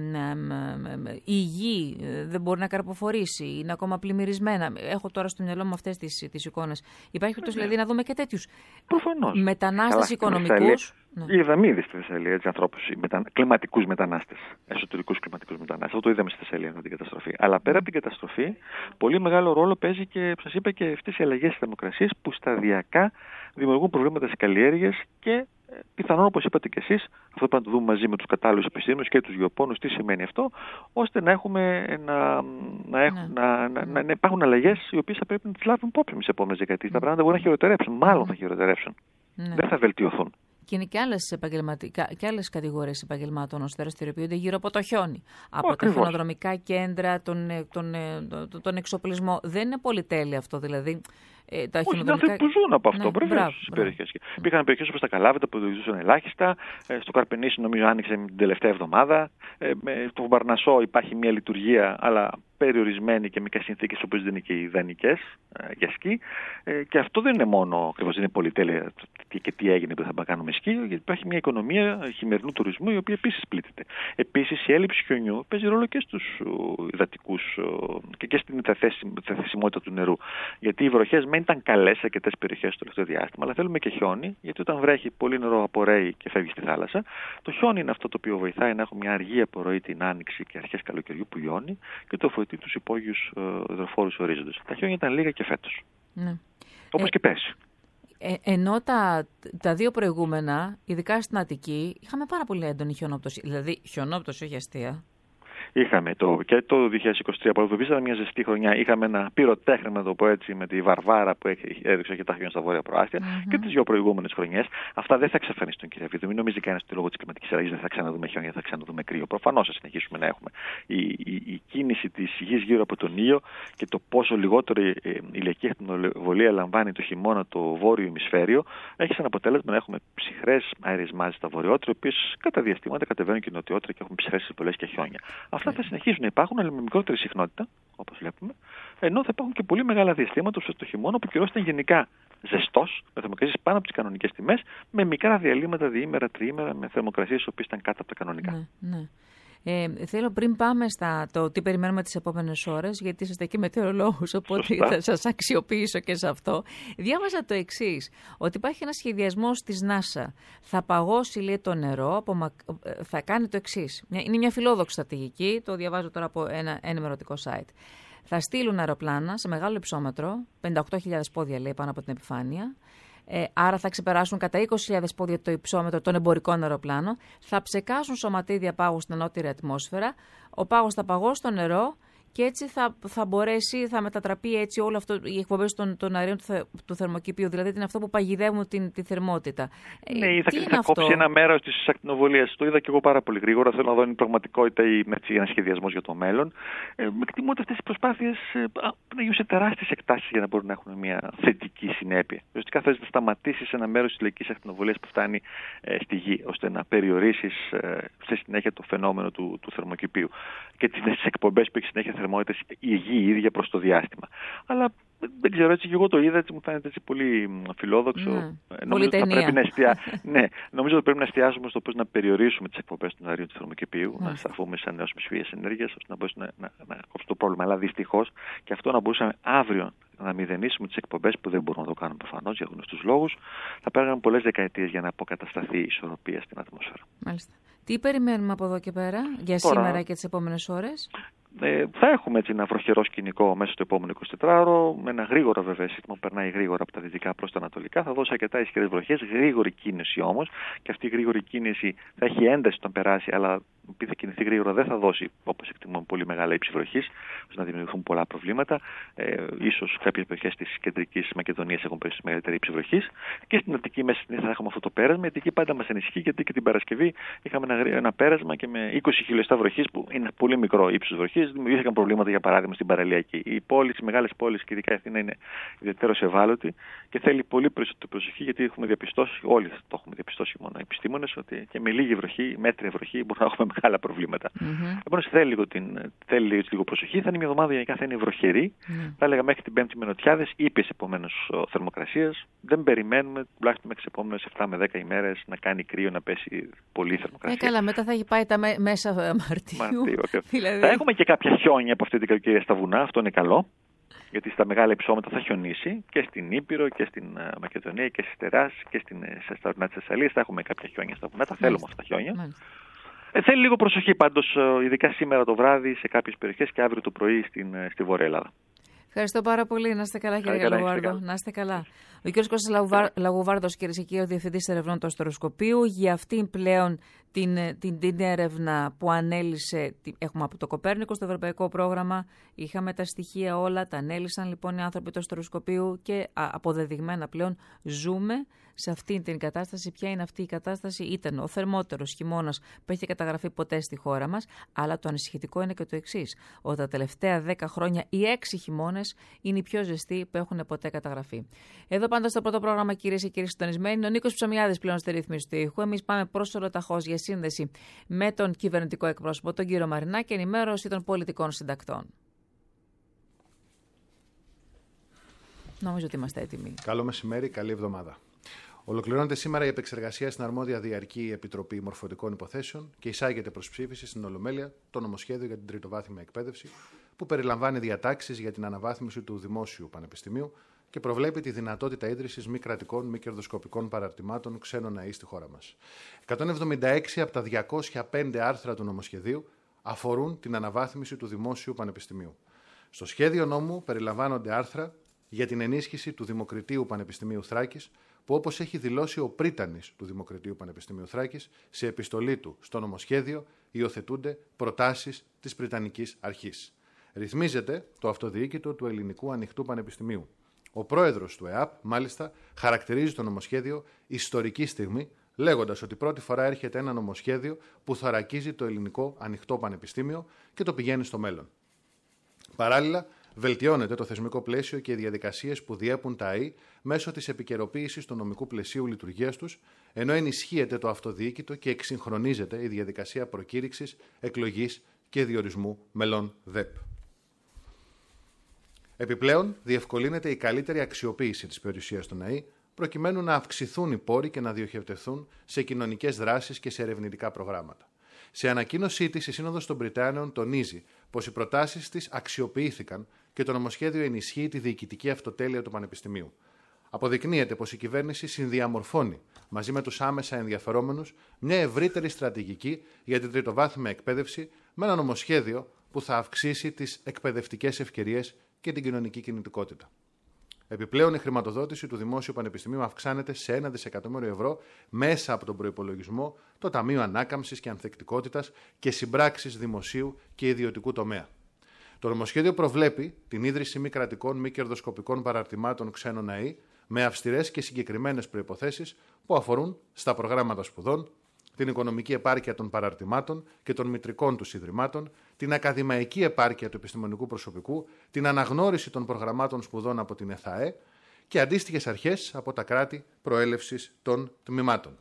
ε, η γη δεν μπορεί να καρποφορήσει, είναι ακόμα πλημμυρισμένα. Έχω τώρα στο μυαλό μου αυτές τις, τις εικόνες. Υπάρχει περίπτωση δηλαδή να δούμε και τέτοιους μετανάστες οικονομικούς. Ναι. Είδαμε ήδη στη Θεσσαλία έτσι, ανθρώπους, μετα... κλιματικούς μετανάστες, εσωτερικούς κλιματικούς μετανάστες. Αυτό το είδαμε στη Θεσσαλία με την καταστροφή. Αλλά πέρα από την καταστροφή, πολύ μεγάλο ρόλο παίζει και, σας είπα, και αυτές οι αλλαγές της θερμοκρασίας που σταδιακά δημιουργούν προβλήματα στις καλλιέργειες και πιθανόν, όπως είπατε και εσείς, αυτό πρέπει να το δούμε μαζί με τους κατάλληλους επιστήμονες και τους γεωπόνους, τι σημαίνει αυτό, ώστε να, έχουμε, να, να, έχουν, ναι. να, να, να, να υπάρχουν αλλαγές οι οποίες θα πρέπει να τις λάβουν υπόψη στις επόμενες δεκαετίες. Τα πράγματα μπορεί να χειροτερέψουν, μάλλον θα χειροτερέψουν. Ναι. Δεν θα βελτιωθούν. Και είναι και άλλες, και άλλες κατηγορίες επαγγελμάτων ώστε δραστηριοποιούνται γύρω από το χιόνι. Από τα χιονοδρομικά κέντρα, τον, τον, τον, τον εξοπλισμό. Δεν είναι πολυτέλεια αυτό δηλαδή. Ε, τα Όχι, είναι άνθρωποι που ζουν από αυτό, ναι, βεβαίως, στις περιοχές. Υπήρχαν περιοχές όπως τα Καλάβητα που ζούσαν ελάχιστα. Ε, στο Καρπενήσι νομίζω άνοιξε την τελευταία εβδομάδα. Ε, στο Βαρνασό υπάρχει μια λειτουργία, αλλά περιορισμένη και με συνθήκες όπως δεν είναι και ιδανικές ε, για σκι. Ε, και αυτό δεν είναι μόνο ακριβώς, δεν είναι πολυτέλεια και, και τι έγινε που θα πάμε κάνουμε σκι, γιατί υπάρχει μια οικονομία χειμερινού τουρισμού η οποία επίσης πλήττεται. Επίσης η έλλειψη χιονιού παίζει ρόλο και στους υδατικούς και, και στην θεσιμότητα του νερού. Γιατί οι βροχές δεν ήταν καλές σε αρκετές περιοχές στο τελευταίο διάστημα, αλλά θέλουμε και χιόνι, γιατί όταν βρέχει πολύ νερό απορρέει και φεύγει στη θάλασσα. Το χιόνι είναι αυτό το οποίο βοηθάει να έχουμε μια αργή απορροή την άνοιξη και αρχές καλοκαιριού που λιώνει και το φωτί τους υπόγειους ε, υδροφόρους ορίζοντες. Τα χιόνια ήταν λίγα και φέτος. Ναι. Όπως ε, και πέρσι. Ε, ενώ τα, τα δύο προηγούμενα, ειδικά στην Αττική, είχαμε πάρα πολύ έντονη χιονόπτωση. Δηλαδή, χιονόπτωση, όχι αστεία. Είχαμε το, και το δύο χιλιάδες είκοσι τρία που ήταν μια ζεστή χρονιά. Είχαμε ένα πυροτέχνημα, να το πω έτσι, με τη Βαρβάρα που έδειξε και τα χιόνια στα βόρεια προάστια mm-hmm. και τις δύο προηγούμενες χρονιές. Αυτά δεν θα εξαφανιστούν, κύριε Βίδου. Μην νομίζει κανένα ότι λόγω της κλιματικής αλλαγής δεν θα ξαναδούμε χιόνια, θα ξαναδούμε κρύο. Προφανώς θα συνεχίσουμε να έχουμε. Η, η, η κίνηση της γης γύρω από τον ήλιο και το πόσο λιγότερη ε, ηλιακή ακτινοβολία λαμβάνει το χειμώνα το βόρειο ημισφαίριο έχει σαν αποτέλεσμα να έχουμε ψυχρές αέριες μάζες στα βορειότερα, οι οποίες κατά διαστήματα κατεβαίνουν και νοτιότερα και έχουν ψυχρές εισβολές και χιόνια. Αυτά θα συνεχίσουν να υπάρχουν, αλλά με μικρότερη συχνότητα, όπως βλέπουμε, ενώ θα υπάρχουν και πολύ μεγάλα διαστήματα όπως το χειμώνα, που καιρός ήταν γενικά ζεστός, με θερμοκρασίες πάνω από τις κανονικές τιμές, με μικρά διαλύματα διήμερα, τριήμερα, με θερμοκρασίες που ήταν κάτω από τα κανονικά. Ναι, ναι. Ε, θέλω πριν πάμε στα το τι περιμένουμε τις επόμενες ώρες, γιατί είσαστε και μετεωρολόγους, οπότε σωστά. Θα σας αξιοποιήσω και σε αυτό. Διάβαζα το εξής, ότι υπάρχει ένας σχεδιασμός της NASA. Θα παγώσει, λέει, το νερό, θα κάνει το εξής. Είναι μια φιλόδοξη στρατηγική, το διαβάζω τώρα από ένα ενημερωτικό site. Θα στείλουν αεροπλάνα σε μεγάλο υψόμετρο, πενήντα οκτώ χιλιάδες πόδια, λέει, πάνω από την επιφάνεια. Ε, άρα θα ξεπεράσουν κατά είκοσι χιλιάδες πόδια το υψόμετρο των εμπορικών αεροπλάνων, θα ψεκάσουν σωματίδια πάγου στην ανώτερη ατμόσφαιρα, ο πάγος θα παγώσει στο νερό και έτσι θα, θα μπορέσει, θα μετατραπεί έτσι όλο αυτό, οι εκπομπές των, των αερίων του, θε, του θερμοκηπίου, δηλαδή είναι αυτό που παγιδεύουν την, τη θερμότητα. Ναι, ε, θα, θα κόψει ένα μέρος της ακτινοβολίας. Το είδα και εγώ πάρα πολύ γρήγορα. Θέλω να δω αν είναι πραγματικότητα ή ένα σχεδιασμό για το μέλλον. Ε, εκτιμώ ότι αυτές οι προσπάθειες ε, να γίνουν σε τεράστιες εκτάσεις για να μπορούν να έχουν μια θετική συνέπεια. Ουσιαστικά θες να σταματήσεις ένα μέρος της ηλιακής ακτινοβολίας που φτάνει ε, στη γη, ώστε να περιορίσεις ε, σε συνέχεια το φαινόμενο του, του θερμοκηπίου και τις εκπομπές που έχει συνέχεια θερμότητες η γη η ίδια προς το διάστημα. Αλλά δεν ξέρω, έτσι και εγώ το είδα, έτσι μου φαίνεται έτσι πολύ φιλόδοξο. Ναι, νομίζω, ότι θα πρέπει να εστια... ναι, νομίζω ότι πρέπει να εστιάσουμε στο πώς να περιορίσουμε τις εκπομπές των αερίων του θερμοκηπίου, ναι. να στραφούμε σε ανανεώσιμες πηγές ενέργειας, ώστε να μπορέσουμε να, να, να κόψουμε το πρόβλημα. Αλλά δυστυχώς και αυτό να μπορούσαμε αύριο να μηδενίσουμε τις εκπομπές, που δεν μπορούμε να το κάνουμε προφανώς για γνωστούς λόγους, θα πέρασαν πολλές δεκαετίες για να αποκατασταθεί η ισορροπία στην ατμόσφαιρα. Μάλιστα. Τι περιμένουμε από εδώ και πέρα για Τώρα... σήμερα και τις επόμενες ώρες? Ε, θα έχουμε έτσι ένα βροχερό σκηνικό μέσα στο επόμενο εικοσιτετράωρο, με ένα γρήγορο βέβαια σύστημα που περνάει γρήγορα από τα δυτικά προς τα ανατολικά. Θα δώσει αρκετά ισχυρές βροχές, γρήγορη κίνηση όμως, και αυτή η γρήγορη κίνηση θα έχει ένταση όταν περάσει, αλλά επειδή θα κινηθεί γρήγορα δεν θα δώσει, όπως εκτιμούμε, πολύ μεγάλα ύψη βροχής, ώστε να δημιουργηθούν πολλά προβλήματα. Ε, ίσως κάποιες περιοχές της κεντρικής Μακεδονίας έχουν πέσει μεγαλύτερη ύψη βροχής. Και στην Αττική μέσα στην θα έχουμε αυτό το πέρασμα. Η Αττική πάντα μας ενισχύει, γιατί και την Παρασκευή είχαμε ένα, ένα πέρασμα και με είκοσι χιλιοστά βροχής, που είναι πολύ μικρό ύψος βροχής, δημιουργήθηκαν προβλήματα για παράδειγμα στην παραλιακή. Οι πόλεις, οι μεγάλες πόλεις και ειδικά η Αθήνα είναι ιδιαίτερως ευάλωτη και θέλει πολύ περισσότερη προσοχή, γιατί έχουμε διαπιστώσει, όλοι το έχουμε διαπιστώσει μόνο οι επιστήμονες, ότι και με λίγη βροχή, μέτρια βροχή, μπορούμε να έχουμε μεγάλα προβλήματα. Mm-hmm. Επομένως θέλει λίγο, την, θέλει λίγο προσοχή. Θα είναι μια εβδομάδα γενικά θα είναι βροχερή. Mm-hmm. Θα έλεγα μέχρι την Πέμπτη με νοτιάδες, ήπιες επομένως θερμοκρασίας. Δεν περιμένουμε τουλάχιστον μέχρι τις επόμενες επτά με δέκα ημέρες να κάνει κρύο, να πέσει πολύ θερμοκρασία. Ε, καλά, μετά θα έχει πάει τα μέ- μέσα Μαρτίου. Μαρτίου okay. δηλαδή... Θα έχουμε και κάποια χιόνια από αυτή την καλοκαιρία στα βουνά, αυτό είναι καλό. Γιατί στα μεγάλα υψόμετρα θα χιονίσει και στην Ήπειρο και στην uh, Μακεδονία και στις Τεράσεις και στην, στα ορεινά της Θεσσαλίας. Θα έχουμε κάποια χιόνια στα βουνά, τα θέλουμε αυτά τα χιόνια. Ε, θέλει λίγο προσοχή πάντως, ειδικά σήμερα το βράδυ σε κάποιες περιοχές και αύριο το πρωί στην, στη Βόρεια Ελλάδα. Ευχαριστώ πάρα πολύ. Να είστε καλά, κύριε Λαγουβάρδο. Να είστε καλά. Ο κ. Κώστας Λαγουβάρδος, κυρίες και κύριοι, ο Διευθυντής Ερευνών του Αστεροσκοπείου, για αυτήν πλέον την, την, την έρευνα που ανέλησε, έχουμε από το Κοπέρνικο στο Ευρωπαϊκό Πρόγραμμα, είχαμε τα στοιχεία όλα, τα ανέλησαν λοιπόν οι άνθρωποι του Αστεροσκοπείου και α, αποδεδειγμένα πλέον ζούμε σε αυτήν την κατάσταση. Ποια είναι αυτή η κατάσταση? Ήταν ο θερμότερος χειμώνας που έχει καταγραφεί ποτέ στη χώρα μας, αλλά το ανησυχητικό είναι και το εξής, ότι τα τελευταία δέκα χρόνια οι έξι χειμώνες είναι οι πιο ζεστοί που έχουν ποτέ καταγραφεί. Εδώ πάντα στο πρώτο πρόγραμμα, κυρίες και κύριοι συντονισμένοι, ο Νίκος Ψωμιάδης πλέον στη ρύθμιση του ήχου. Εμείς πάμε προς ολοταχώς για σύνδεση με τον κυβερνητικό εκπρόσωπο, τον κύριο Μαρινά, και ενημέρωση των πολιτικών συντακτών. Νομίζω ότι είμαστε έτοιμοι. Καλό μεσημέρι, καλή εβδομάδα. Ολοκληρώνεται σήμερα η επεξεργασία στην αρμόδια Διαρκή Επιτροπή Μορφωτικών Υποθέσεων και εισάγεται προς ψήφιση στην Ολομέλεια το νομοσχέδιο για την τριτοβάθμια εκπαίδευση, που περιλαμβάνει διατάξεις για την αναβάθμιση του δημόσιου πανεπιστημίου και προβλέπει τη δυνατότητα ίδρυσης μη κρατικών, μη κερδοσκοπικών παραρτημάτων ξένων ΑΕΗ στη χώρα μας. εκατόν εβδομήντα έξι από τα διακόσια πέντε άρθρα του νομοσχεδίου αφορούν την αναβάθμιση του δημόσιου πανεπιστημίου. Στο σχέδιο νόμου περιλαμβάνονται άρθρα για την ενίσχυση του Δημοκρατίου Πανεπιστημίου Θράκης, που όπως έχει δηλώσει ο πρίτανης του Δημοκρατίου Πανεπιστημίου Θράκης, σε επιστολή του στο νομοσχέδιο υιοθετούνται προτάσεις της Πριτανικής Αρχής. Ρυθμίζεται το αυτοδιοίκητο του Ελληνικού Ανοιχτού Πανεπιστημίου. Ο πρόεδρος του ΕΑΠ, μάλιστα, χαρακτηρίζει το νομοσχέδιο ιστορική στιγμή, λέγοντας ότι πρώτη φορά έρχεται ένα νομοσχέδιο που θωρακίζει το Ελληνικό Ανοιχτό Πανεπιστήμιο και το πηγαίνει στο μέλλον. Παράλληλα, βελτιώνεται το θεσμικό πλαίσιο και οι διαδικασίες που διέπουν τα ΑΕΗ μέσω της επικαιροποίησης του νομικού πλαισίου λειτουργίας τους, ενώ ενισχύεται το αυτοδιοίκητο και εξυγχρονίζεται η διαδικασία προκήρυξης, εκλογής και διορισμού μελών ΔΕΠ. Επιπλέον, διευκολύνεται η καλύτερη αξιοποίηση της περιουσίας των ΑΕΗ, προκειμένου να αυξηθούν οι πόροι και να διοχετευθούν σε κοινωνικές δράσεις και σε ερευνητικά προγράμματα. Σε ανακοίνωσή της, η Σύνοδος των Πριτάνεων τονίζει πως οι προτάσεις της αξιοποιήθηκαν και το νομοσχέδιο ενισχύει τη διοικητική αυτοτέλεια του Πανεπιστημίου. Αποδεικνύεται πως η κυβέρνηση συνδιαμορφώνει μαζί με τους άμεσα ενδιαφερόμενους μια ευρύτερη στρατηγική για την τριτοβάθμια εκπαίδευση με ένα νομοσχέδιο που θα αυξήσει τις εκπαιδευτικές ευκαιρίες και την κοινωνική κινητικότητα. Επιπλέον, η χρηματοδότηση του Δημόσιου Πανεπιστημίου αυξάνεται σε ένα δισεκατομμύριο ευρώ μέσα από τον προϋπολογισμό, το Ταμείο Ανάκαμψης και Ανθεκτικότητας και συμπράξεις δημοσίου και ιδιωτικού τομέα. Το νομοσχέδιο προβλέπει την ίδρυση μη κρατικών, μη κερδοσκοπικών παραρτημάτων ξένων ΑΕ με αυστηρές και συγκεκριμένες προϋποθέσεις που αφορούν στα προγράμματα σπουδών, την οικονομική επάρκεια των παραρτημάτων και των μητρικών τους ιδρυμάτων, την ακαδημαϊκή επάρκεια του επιστημονικού προσωπικού, την αναγνώριση των προγραμμάτων σπουδών από την ΕΘΑΕ και αντίστοιχες αρχές από τα κράτη προέλευσης των τμήματων.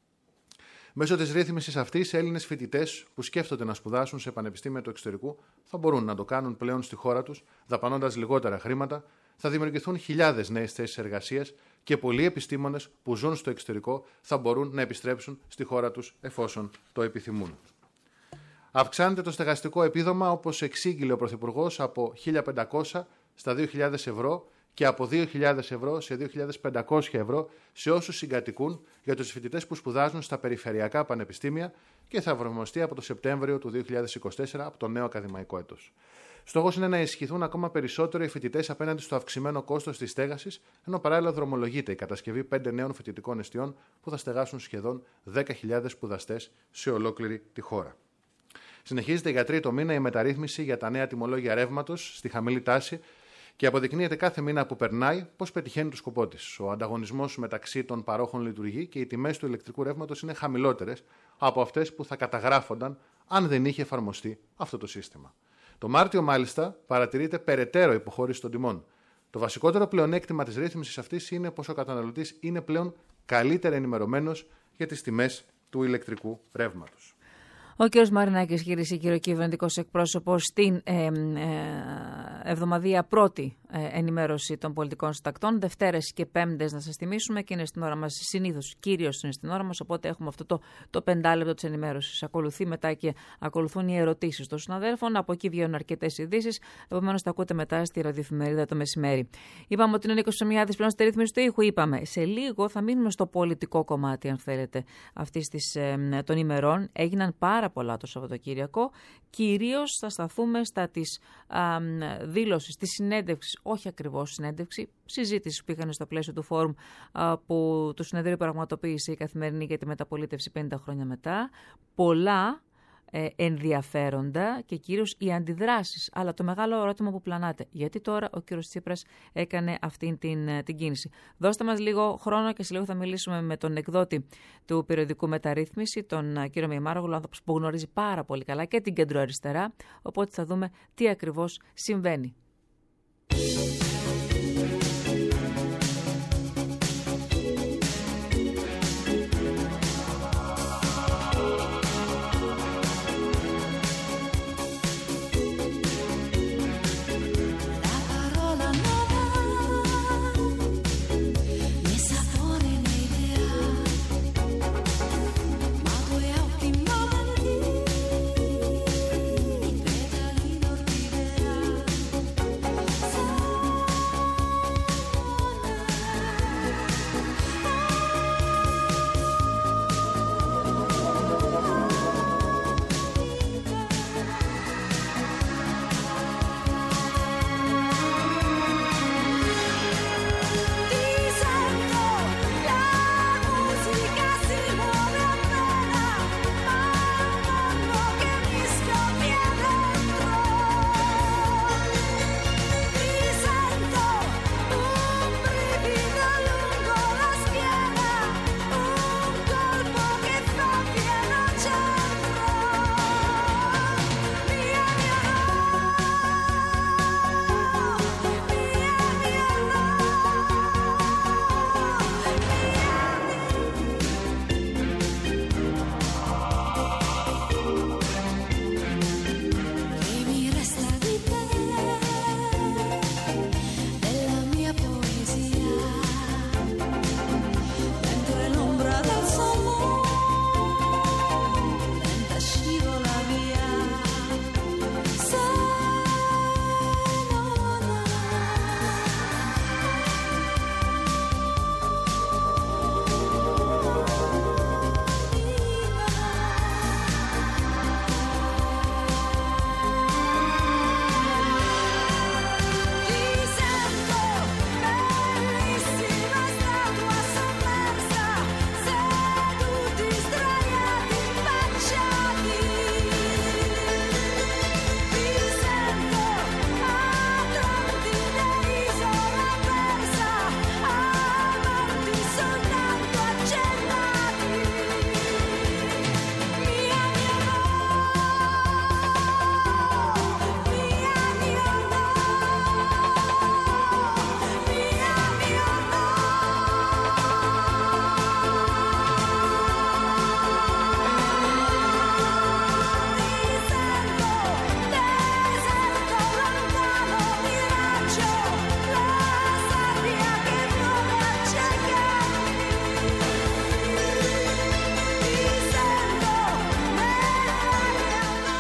Μέσω της ρύθμισης αυτής, Έλληνες φοιτητές που σκέφτονται να σπουδάσουν σε πανεπιστήμια του εξωτερικού θα μπορούν να το κάνουν πλέον στη χώρα τους, δαπανώντας λιγότερα χρήματα, θα δημιουργηθούν χιλιάδες νέες θέσεις εργασίας και πολλοί επιστήμονες που ζουν στο εξωτερικό θα μπορούν να επιστρέψουν στη χώρα τους εφόσον το επιθυμούν. Αυξάνεται το στεγαστικό επίδομα, όπως εξήγηλε ο Πρωθυπουργός, από χίλια πεντακόσια στα δύο χιλιάδες ευρώ και από δύο χιλιάδες ευρώ σε δύο χιλιάδες πεντακόσια ευρώ σε όσους συγκατοικούν για τους φοιτητές που σπουδάζουν στα περιφερειακά πανεπιστήμια και θα εφαρμοστεί από το Σεπτέμβριο του δύο χιλιάδες είκοσι τέσσερα από το νέο ακαδημαϊκό έτος. Στόχος είναι να ισχυθούν ακόμα περισσότερο οι φοιτητές απέναντι στο αυξημένο κόστος της στέγασης, ενώ παράλληλα δρομολογείται η κατασκευή πέντε νέων φοιτητικών εστιών που θα στεγάσουν σχεδόν δέκα χιλιάδες σπουδαστές σε ολόκληρη τη χώρα. Συνεχίζεται για τρίτο μήνα η μεταρρύθμιση για τα νέα τιμολόγια ρεύματος στη χαμηλή τάση και αποδεικνύεται κάθε μήνα που περνάει πώς πετυχαίνει το σκοπό της. Ο ανταγωνισμός μεταξύ των παρόχων λειτουργεί και οι τιμές του ηλεκτρικού ρεύματος είναι χαμηλότερες από αυτές που θα καταγράφονταν αν δεν είχε εφαρμοστεί αυτό το σύστημα. Το Μάρτιο, μάλιστα, παρατηρείται περαιτέρω υποχώρηση των τιμών. Το βασικότερο πλεονέκτημα της ρύθμισης αυτής είναι πως ο καταναλωτής είναι πλέον καλύτερα ενημερωμένος για τις τιμές του ηλεκτρικού ρεύματος. Ο κ. Μαρινάκης, κυρίες και κύριοι, κυβερνητικός εκπρόσωπος στην ε, ε, εβδομαδία πρώτη ε, ενημέρωση των πολιτικών συντακτών, Δευτέρες και Πέμπτες να σας θυμίσουμε, και είναι στην ώρα μας, συνήθως κυρίως είναι στην ώρα μας, οπότε έχουμε αυτό το, το πεντάλεπτο της ενημέρωσης. Ακολουθεί μετά και ακολουθούν οι ερωτήσεις των συναδέλφων, από εκεί βγαίνουν αρκετές ειδήσεις, επομένως τα ακούτε μετά στη ραδιοεφημερίδα το μεσημέρι. Είπαμε ότι είναι Νίκος Ψωμιάδης πλέον στη ρύθμιση του ήχου, είπαμε. Σε λίγο θα μείνουμε στο πολιτικό κομμάτι, αν θέλετε, αυτής της, ε, των ημερών. Έγιναν πάρα πάρα πολλά το Σαββατοκύριακο. Κυρίως θα σταθούμε στα της α, δήλωσης, της συνέντευξης, όχι ακριβώς συνέντευξη, συζήτηση που είχαν στο πλαίσιο του φόρουμ α, που το συνεδρίο πραγματοποίησε η Καθημερινή για τη μεταπολίτευση πενήντα χρόνια μετά. Πολλά ε, ενδιαφέροντα και κυρίως οι αντιδράσεις. Αλλά το μεγάλο ερώτημα που πλανάτε, γιατί τώρα ο κύριος Τσίπρας έκανε αυτή την, την κίνηση. Δώστε μας λίγο χρόνο και σε λίγο θα μιλήσουμε με τον εκδότη του περιοδικού Μεταρρύθμιση, τον κύριο Μημάρογλου, άνθρωπος που γνωρίζει πάρα πολύ καλά και την κεντροαριστερά, οπότε θα δούμε τι ακριβώς συμβαίνει.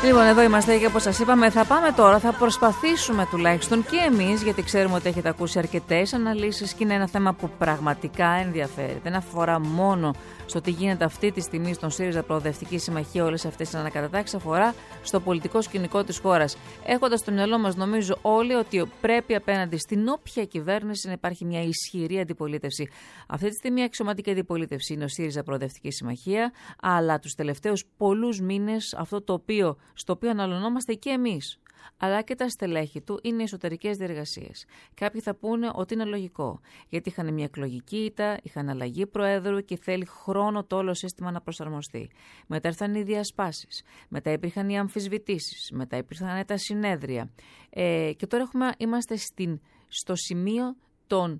Λοιπόν, εδώ είμαστε και όπως σας είπαμε, θα πάμε τώρα, θα προσπαθήσουμε τουλάχιστον και εμείς, γιατί ξέρουμε ότι έχετε ακούσει αρκετές αναλύσεις και είναι ένα θέμα που πραγματικά ενδιαφέρει. Δεν αφορά μόνο στο τι γίνεται αυτή τη στιγμή στον ΣΥΡΙΖΑ Προοδευτική Συμμαχία, όλες αυτές τις ανακατατάξεις, αφορά στο πολιτικό σκηνικό της χώρας. Έχοντας στο μυαλό μας, νομίζω όλοι, ότι πρέπει απέναντι στην όποια κυβέρνηση να υπάρχει μια ισχυρή αντιπολίτευση. Αυτή τη στιγμή η αξιωματική αντιπολίτευση είναι ο ΣΥΡΙΖΑ Προοδευτική Συμμαχία, αλλά τους τελευταίους πολλούς μήνες αυτό το οποίο, στο οποίο αναλωνόμαστε και εμείς, αλλά και τα στελέχη του, είναι οι εσωτερικές διεργασίες. Κάποιοι θα πούνε ότι είναι λογικό, γιατί είχαν μια εκλογική ήττα, είχαν αλλαγή προέδρου και θέλει χρόνο το όλο σύστημα να προσαρμοστεί. Μετά ήρθαν οι διασπάσεις, μετά υπήρχαν οι αμφισβητήσεις, μετά υπήρχαν τα συνέδρια. Ε, και τώρα έχουμε, είμαστε στην, στο σημείο των,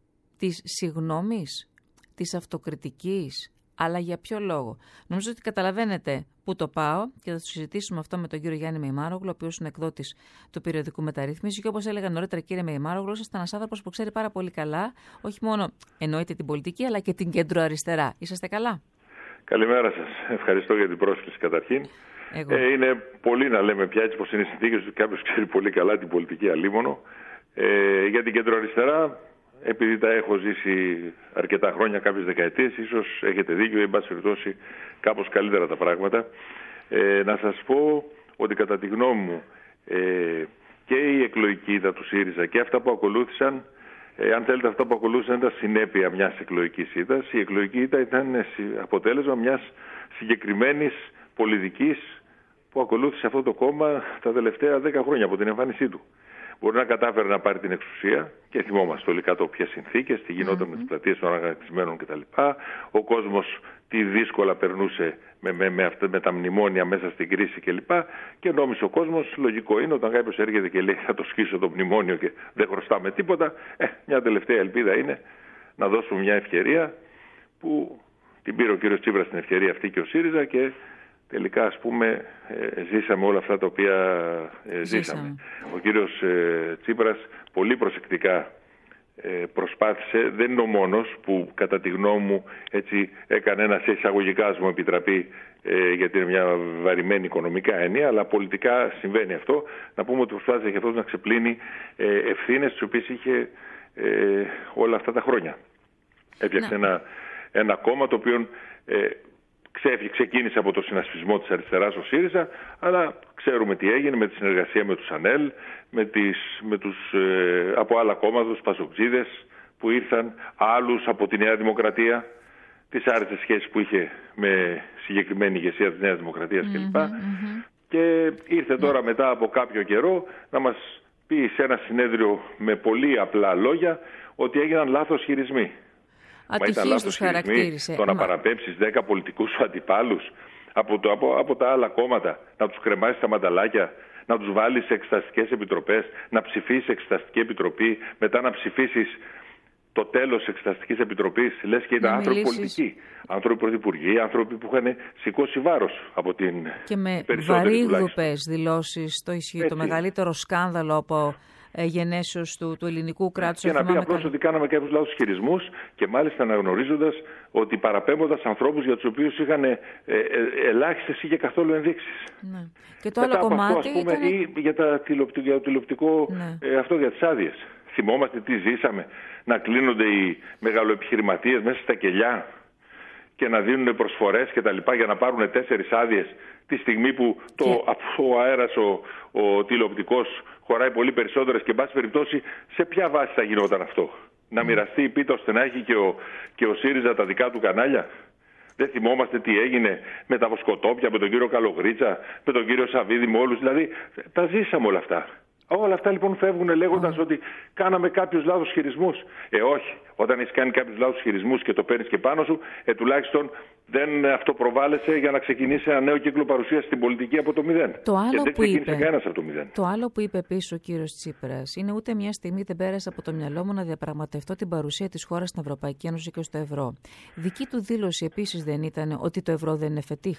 της συγγνώμης, της αυτοκριτικής. Αλλά για ποιο λόγο? Νομίζω ότι καταλαβαίνετε πού το πάω και θα το συζητήσουμε αυτό με τον κύριο Γιάννη Μεϊμάρογλου, ο οποίος είναι εκδότης του περιοδικού Μεταρρύθμιση. Και όπως έλεγα νωρίτερα, κύριε Μεϊμάρογλου, είστε ένας άνθρωπος που ξέρει πάρα πολύ καλά, όχι μόνο εννοείται την πολιτική, αλλά και την κεντροαριστερά. Είσαστε καλά? Καλημέρα σας. Ευχαριστώ για την πρόσκληση καταρχήν. Ε, είναι πολύ να λέμε πια, έτσι πως είναι οι συνθήκες, ότι κάποιος ξέρει πολύ καλά την πολιτική αλίμονο. Ε, για την κεντροαριστερά, επειδή τα έχω ζήσει αρκετά χρόνια, κάποιες δεκαετίες, ίσως έχετε δίκιο ή εν πάση περιπτώσει κάπως καλύτερα τα πράγματα. Ε, να σας πω ότι κατά τη γνώμη μου ε, και η εκλογική ήττα του ΣΥΡΙΖΑ και αυτά που ακολούθησαν, ε, αν θέλετε αυτά που ακολούθησαν ήταν συνέπεια μιας εκλογικής ήττας. Η εκλογική ήττα ήταν αποτέλεσμα μιας συγκεκριμένης πολιτικής που ακολούθησε αυτό το κόμμα τα τελευταία δέκα χρόνια από την εμφάνισή του. Μπορεί να κατάφερε να πάρει την εξουσία και θυμόμαστε όλοι κάτω ποιες συνθήκες, τι γινόταν mm-hmm. με τις πλατείες των αναγνωρισμένων κτλ. Ο κόσμος τι δύσκολα περνούσε με, με, με, με τα μνημόνια μέσα στην κρίση κλπ. Και, και νόμισε ο κόσμος, λογικό είναι όταν κάποιος έρχεται και λέει θα το σκίσω το μνημόνιο και δεν χρωστάμε τίποτα. Ε, μια τελευταία ελπίδα είναι να δώσουμε μια ευκαιρία που την πήρε ο κύριος Τσίπρας την ευκαιρία αυτή και ο ΣΥΡΙΖΑ και τελικά, ας πούμε, ε, ζήσαμε όλα αυτά τα οποία ε, ζήσαμε. ζήσαμε. Ο κύριος ε, Τσίπρας πολύ προσεκτικά ε, προσπάθησε, δεν είναι ο μόνος που κατά τη γνώμη μου έτσι έκανε ένα σε εισαγωγικά, ας μου επιτραπεί, ε, γιατί είναι μια βαρημένη οικονομικά έννοια, αλλά πολιτικά συμβαίνει αυτό. Να πούμε ότι προσπάθησε και αυτός να ξεπλύνει ε, ευθύνες τις οποίες είχε ε, όλα αυτά τα χρόνια. Έφτιαξε ένα, ένα κόμμα το οποίο... Ε, Ξεκίνησε από το συνασπισμό της αριστεράς ο ΣΥΡΙΖΑ, αλλά ξέρουμε τι έγινε με τη συνεργασία με τους ΑΝΕΛ, με τις, με τους, ε, από άλλα κόμματα, τους Πασοκτζίδες που ήρθαν, άλλους από τη Νέα Δημοκρατία, τις άρρητες σχέσεις που είχε με συγκεκριμένη ηγεσία της Νέας Δημοκρατίας mm-hmm, κλπ. Mm-hmm. Και ήρθε τώρα yeah. μετά από κάποιο καιρό να μας πει σε ένα συνέδριο με πολύ απλά λόγια ότι έγιναν λάθος χειρισμοί. Μα ήταν λάθος χειρισμή το να παραπέμψεις δέκα πολιτικούς σου αντιπάλους από, το, από, από τα άλλα κόμματα, να τους κρεμάσεις τα μανταλάκια, να τους βάλεις σε εξεταστικές επιτροπές, να ψηφίσεις εξεταστική επιτροπή, μετά να ψηφίσεις το τέλος της εξεταστικής επιτροπής. Λες και ήταν άνθρωποι πολιτικοί, άνθρωποι πρωθυπουργοί, άνθρωποι που είχαν σηκώσει βάρος από την και με βαρύγδουπες δηλώσεις, το ισχύει, το μεγαλύτερο σκάνδαλο από... γενέσεως του, του ελληνικού κράτους. Και να πει απλώς ότι κάναμε κάποιους λάθος χειρισμούς και μάλιστα αναγνωρίζοντας ότι παραπέμποντας ανθρώπους για τους οποίους είχαν ε, ε, ελάχιστες ή και καθόλου ενδείξεις. Ναι. Και το άλλο κομμάτι αυτό, ας πούμε, ήταν... ή για, τα τηλεοπτικό, για το τηλεοπτικό ναι. ε, αυτό για τις άδειες. Θυμόμαστε τι ζήσαμε, να κλείνονται οι μεγαλοεπιχειρηματίες μέσα στα κελιά και να δίνουν προσφορές και τα λοιπά για να πάρουν τέσσερις άδειες τη στιγμή που το, και... ο αέρας, ο, ο τηλεοπτικός χωράει πολύ περισσότερες και εν πάση περιπτώσει σε ποια βάση θα γινόταν αυτό. Να μοιραστεί η πίτα ώστε να έχει και ο, και ο ΣΥΡΙΖΑ τα δικά του κανάλια. Δεν θυμόμαστε τι έγινε με τα βοσκοτόπια, με τον κύριο Καλογρίτσα, με τον κύριο Σαββίδη, με όλους. Δηλαδή τα ζήσαμε όλα αυτά. Όλα αυτά λοιπόν φεύγουν λέγοντας oh. ότι κάναμε κάποιους λάθος χειρισμούς. Ε, όχι. Όταν έχεις κάνει κάποιους λάθος χειρισμούς και το παίρνεις και πάνω σου, ε, τουλάχιστον δεν αυτοπροβάλλεσαι για να ξεκινήσει ένα νέο κύκλο παρουσίας στην πολιτική από το μηδέν. Το άλλο, και δεν που είπε, κανένας από το μηδέν. Το άλλο που είπε επίσης ο κύριος Τσίπρας είναι ούτε μια στιγμή δεν πέρασε από το μυαλό μου να διαπραγματευτώ την παρουσία της χώρας στην Ευρωπαϊκή Ένωση και στο ευρώ. Δική του δήλωση επίσης δεν ήταν ότι το ευρώ δεν είναι φετίχ.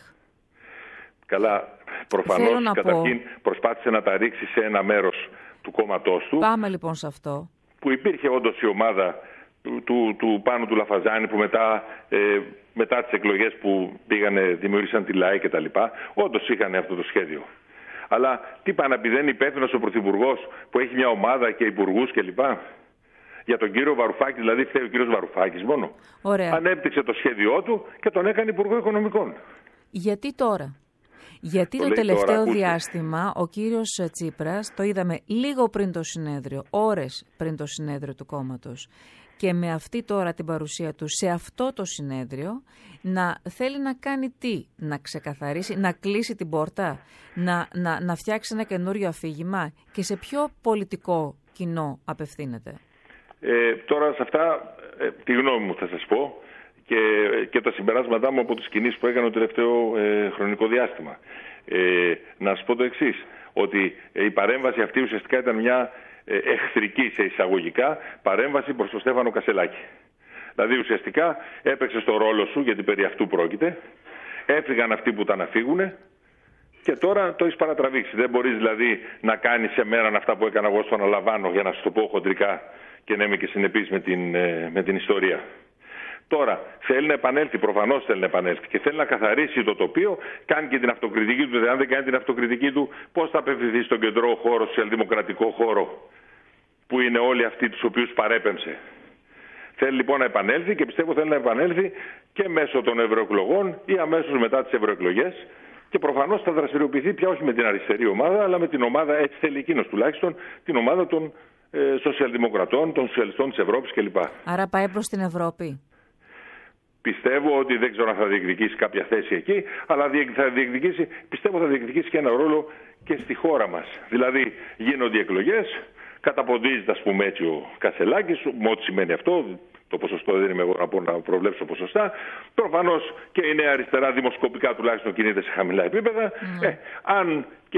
Καλά, προφανώς καταρχήν πω... προσπάθησε να τα ρίξει σε ένα μέρος του κόμματός του. Πάμε λοιπόν σε αυτό. Που υπήρχε όντως η ομάδα του, του, του Πάνου του Λαφαζάνη που μετά, ε, μετά τις εκλογές που πήγανε, δημιούργησαν τη ΛΑΕ και τα λοιπά, όντως είχαν αυτό το σχέδιο. Αλλά τι πάει να πει, δεν είναι υπεύθυνος ο Πρωθυπουργός που έχει μια ομάδα και υπουργούς κλπ. Για τον κύριο Βαρουφάκη, δηλαδή φταίει ο κύριος Βαρουφάκης μόνο. Ωραία. Ανέπτυξε το σχέδιό του και τον έκανε Υπουργό Οικονομικών. Γιατί τώρα? Γιατί το, το τελευταίο τώρα, διάστημα ο κύριος Τσίπρας, το είδαμε λίγο πριν το συνέδριο, ώρες πριν το συνέδριο του κόμματος, και με αυτή τώρα την παρουσία του σε αυτό το συνέδριο, να θέλει να κάνει τι? Να ξεκαθαρίσει, να κλείσει την πόρτα, να, να, να φτιάξει ένα καινούριο αφήγημα, και σε ποιο πολιτικό κοινό απευθύνεται? Ε, τώρα σε αυτά ε, τη γνώμη μου θα σας πω και, και τα συμπεράσματά μου από τις κινήσεις που έκανα το τελευταίο ε, χρονικό διάστημα. Ε, να σας πω το εξής, ότι η παρέμβαση αυτή ουσιαστικά ήταν μια ε, εχθρική σε εισαγωγικά παρέμβαση προς τον Στέφανο Κασελάκη. Δηλαδή ουσιαστικά έπαιξε στο ρόλο σου, γιατί περί αυτού πρόκειται, έφυγαν αυτοί που τα να φύγουνε και τώρα το έχεις παρατραβήξει. Δεν μπορείς δηλαδή να κάνεις σε μέρα αυτά που έκανα εγώ στον Αλαβάνο, για να σου το πω χοντρικά και να είμαι και συνεπής με την, με την ιστορία. Τώρα θέλει να επανέλθει, προφανώς θέλει να επανέλθει και θέλει να καθαρίσει το τοπίο, κάνει και την αυτοκριτική του. Δηλαδή, αν δεν κάνει την αυτοκριτική του, πώς θα απευθυνθεί στον κεντρό χώρο, σοσιαλδημοκρατικό χώρο, που είναι όλοι αυτοί τους οποίους παρέπεμψε. Θέλει λοιπόν να επανέλθει και πιστεύω θέλει να επανέλθει και μέσω των ευρωεκλογών ή αμέσως μετά τις ευρωεκλογές. Και προφανώς θα δραστηριοποιηθεί πια όχι με την αριστερή ομάδα, αλλά με την ομάδα, έτσι θέλει εκείνος τουλάχιστον, την ομάδα των ε, σοσιαλδημοκρατών, των σοσιαλιστών της Ευρώπης κλπ. Άρα πάει προς την Ευρώπη. Πιστεύω ότι δεν ξέρω αν θα διεκδικήσει κάποια θέση εκεί, αλλά θα διεκδικήσει, πιστεύω θα διεκδικήσει και ένα ρόλο και στη χώρα μας. Δηλαδή γίνονται οι εκλογές, καταποντίζεται ας πούμε έτσι ο Κασελάκης, με ό,τι σημαίνει αυτό. Το ποσοστό δεν είμαι εγώ να, πω, να προβλέψω ποσοστά. Προφανώς και η νέα αριστερά δημοσκοπικά τουλάχιστον κινείται σε χαμηλά επίπεδα. Mm. Ε, αν και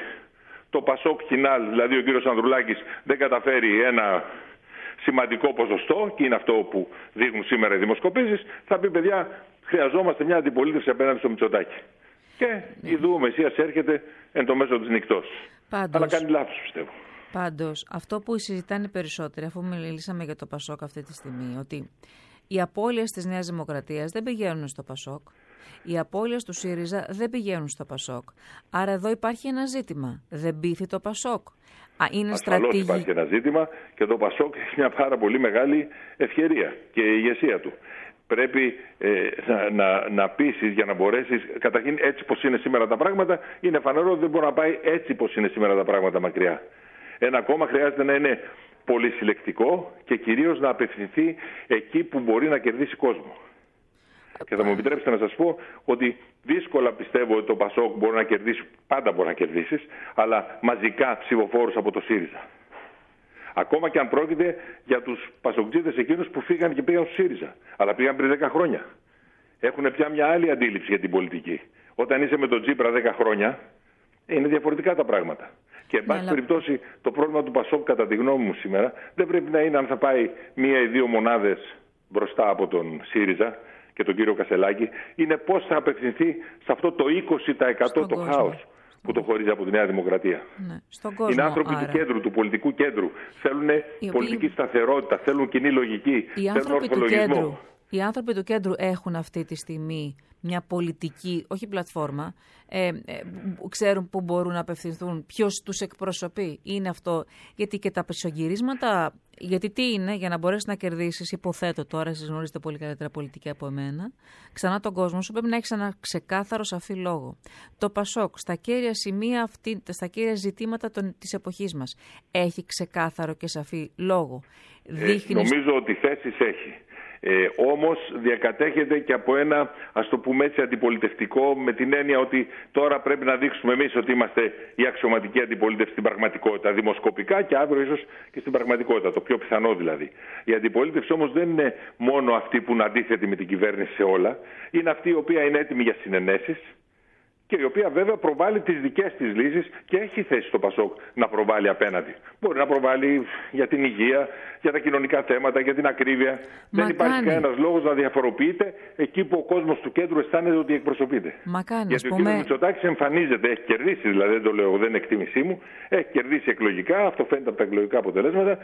το Πασόκ Κινάλ, δηλαδή ο κύριος Ανδρουλάκης, δεν καταφέρει ένα σημαντικό ποσοστό, και είναι αυτό που δείχνουν σήμερα οι δημοσκοπήσεις, θα πει παιδιά, χρειαζόμαστε μια αντιπολίτευση απέναντι στο Μητσοτάκη. Και mm. η Δού Μεσσίας έρχεται εν το μέσο της νυχτός. Πάντως, αλλά κάνει λάθος πιστεύω. Πάντως, αυτό που συζητάνε περισσότεροι, αφού μιλήσαμε για το Πασόκ αυτή τη στιγμή, ότι οι απώλειες της Νέας Δημοκρατίας δεν πηγαίνουν στο Πασόκ, οι απώλειες του ΣΥΡΙΖΑ δεν πηγαίνουν στο Πασόκ. Άρα εδώ υπάρχει ένα ζήτημα. Δεν πείθει το Πασόκ. Α, είναι Ασφαλώς στρατηγική... υπάρχει ένα ζήτημα και το Πασόκ έχει μια πάρα πολύ μεγάλη ευκαιρία και η ηγεσία του. Πρέπει ε, να, να, να πείσεις για να μπορέσεις. Καταρχήν, έτσι πως είναι σήμερα τα πράγματα, είναι φανερό ότι δεν μπορεί να πάει έτσι πως είναι σήμερα τα πράγματα μακριά. Ένα κόμμα χρειάζεται να είναι πολύ συλλεκτικό και κυρίως να απευθυνθεί εκεί που μπορεί να κερδίσει κόσμο. Και θα μου επιτρέψετε να σας πω ότι δύσκολα πιστεύω ότι το Πασόκ μπορεί να κερδίσει, πάντα μπορεί να κερδίσεις, αλλά μαζικά ψηφοφόρους από το ΣΥΡΙΖΑ. Ακόμα και αν πρόκειται για τους πασοκτζίδες εκείνους που φύγαν και πήγαν στο ΣΥΡΙΖΑ, αλλά πήγαν πριν δέκα χρόνια. Έχουν πια μια άλλη αντίληψη για την πολιτική. Όταν είσαι με τον Τσίπρα δέκα χρόνια, είναι διαφορετικά τα πράγματα. Και εν πάση περιπτώσει, το πρόβλημα του Πασόκ, κατά τη γνώμη μου σήμερα, δεν πρέπει να είναι αν θα πάει μία ή δύο μονάδες μπροστά από τον ΣΥΡΙΖΑ και τον κύριο Κασελάκη, είναι πώς θα απευθυνθεί σε αυτό το είκοσι τοις εκατό το χάος που το χωρίζει από τη Νέα Δημοκρατία. Ναι, στον κόσμο, είναι άνθρωποι άρα. του κέντρου, του πολιτικού κέντρου. Θέλουν οι πολιτική οποίοι... σταθερότητα, θέλουν κοινή λογική, οι θέλουν ορθολογισμό. Οι άνθρωποι του κέντρου έχουν αυτή τη στιγμή μια πολιτική, όχι πλατφόρμα, ε, ε, ξέρουν πού μπορούν να απευθυνθούν, ποιος τους εκπροσωπεί. Είναι αυτό, γιατί και τα πισωγυρίσματα, γιατί τι είναι, για να μπορέσεις να κερδίσεις, υποθέτω τώρα, εσείς γνωρίζετε πολύ καλύτερα πολιτική από εμένα, ξανά τον κόσμο σου πρέπει να έχεις ένα ξεκάθαρο σαφή λόγο. Το Πασόκ, στα κέρια σημεία, αυτή, στα κέρια ζητήματα των, της εποχής μας, έχει ξεκάθαρο και σαφή λόγο. Ε, Δείχνεις... Νομίζω ότι θέσεις έχει. Ε, όμως διακατέχεται και από ένα, ας το πούμε έτσι, αντιπολιτευτικό, με την έννοια ότι τώρα πρέπει να δείξουμε εμείς ότι είμαστε η αξιωματική αντιπολίτευση στην πραγματικότητα, δημοσκοπικά και αύριο ίσως και στην πραγματικότητα, το πιο πιθανό δηλαδή. Η αντιπολίτευση όμως δεν είναι μόνο αυτή που είναι αντίθετη με την κυβέρνηση σε όλα, είναι αυτή η οποία είναι έτοιμη για συνενέσεις και η οποία βέβαια προβάλλει τις δικές της λύσεις και έχει θέση στο Πασόκ να προβάλλει απέναντι. Μπορεί να προβάλλει για την υγεία, για τα κοινωνικά θέματα, για την ακρίβεια. Μα δεν υπάρχει κάνει. κανένας λόγος να διαφοροποιείται εκεί που ο κόσμος του κέντρου αισθάνεται ότι εκπροσωπείται. Μα κάνει, Γιατί ο πούμε... κ. Μητσοτάκης εμφανίζεται, έχει κερδίσει, δηλαδή δεν το λέω, δεν είναι εκτίμησή μου, έχει κερδίσει εκλογικά, αυτό φαίνεται από τα εκλογικά αποτελέσματα,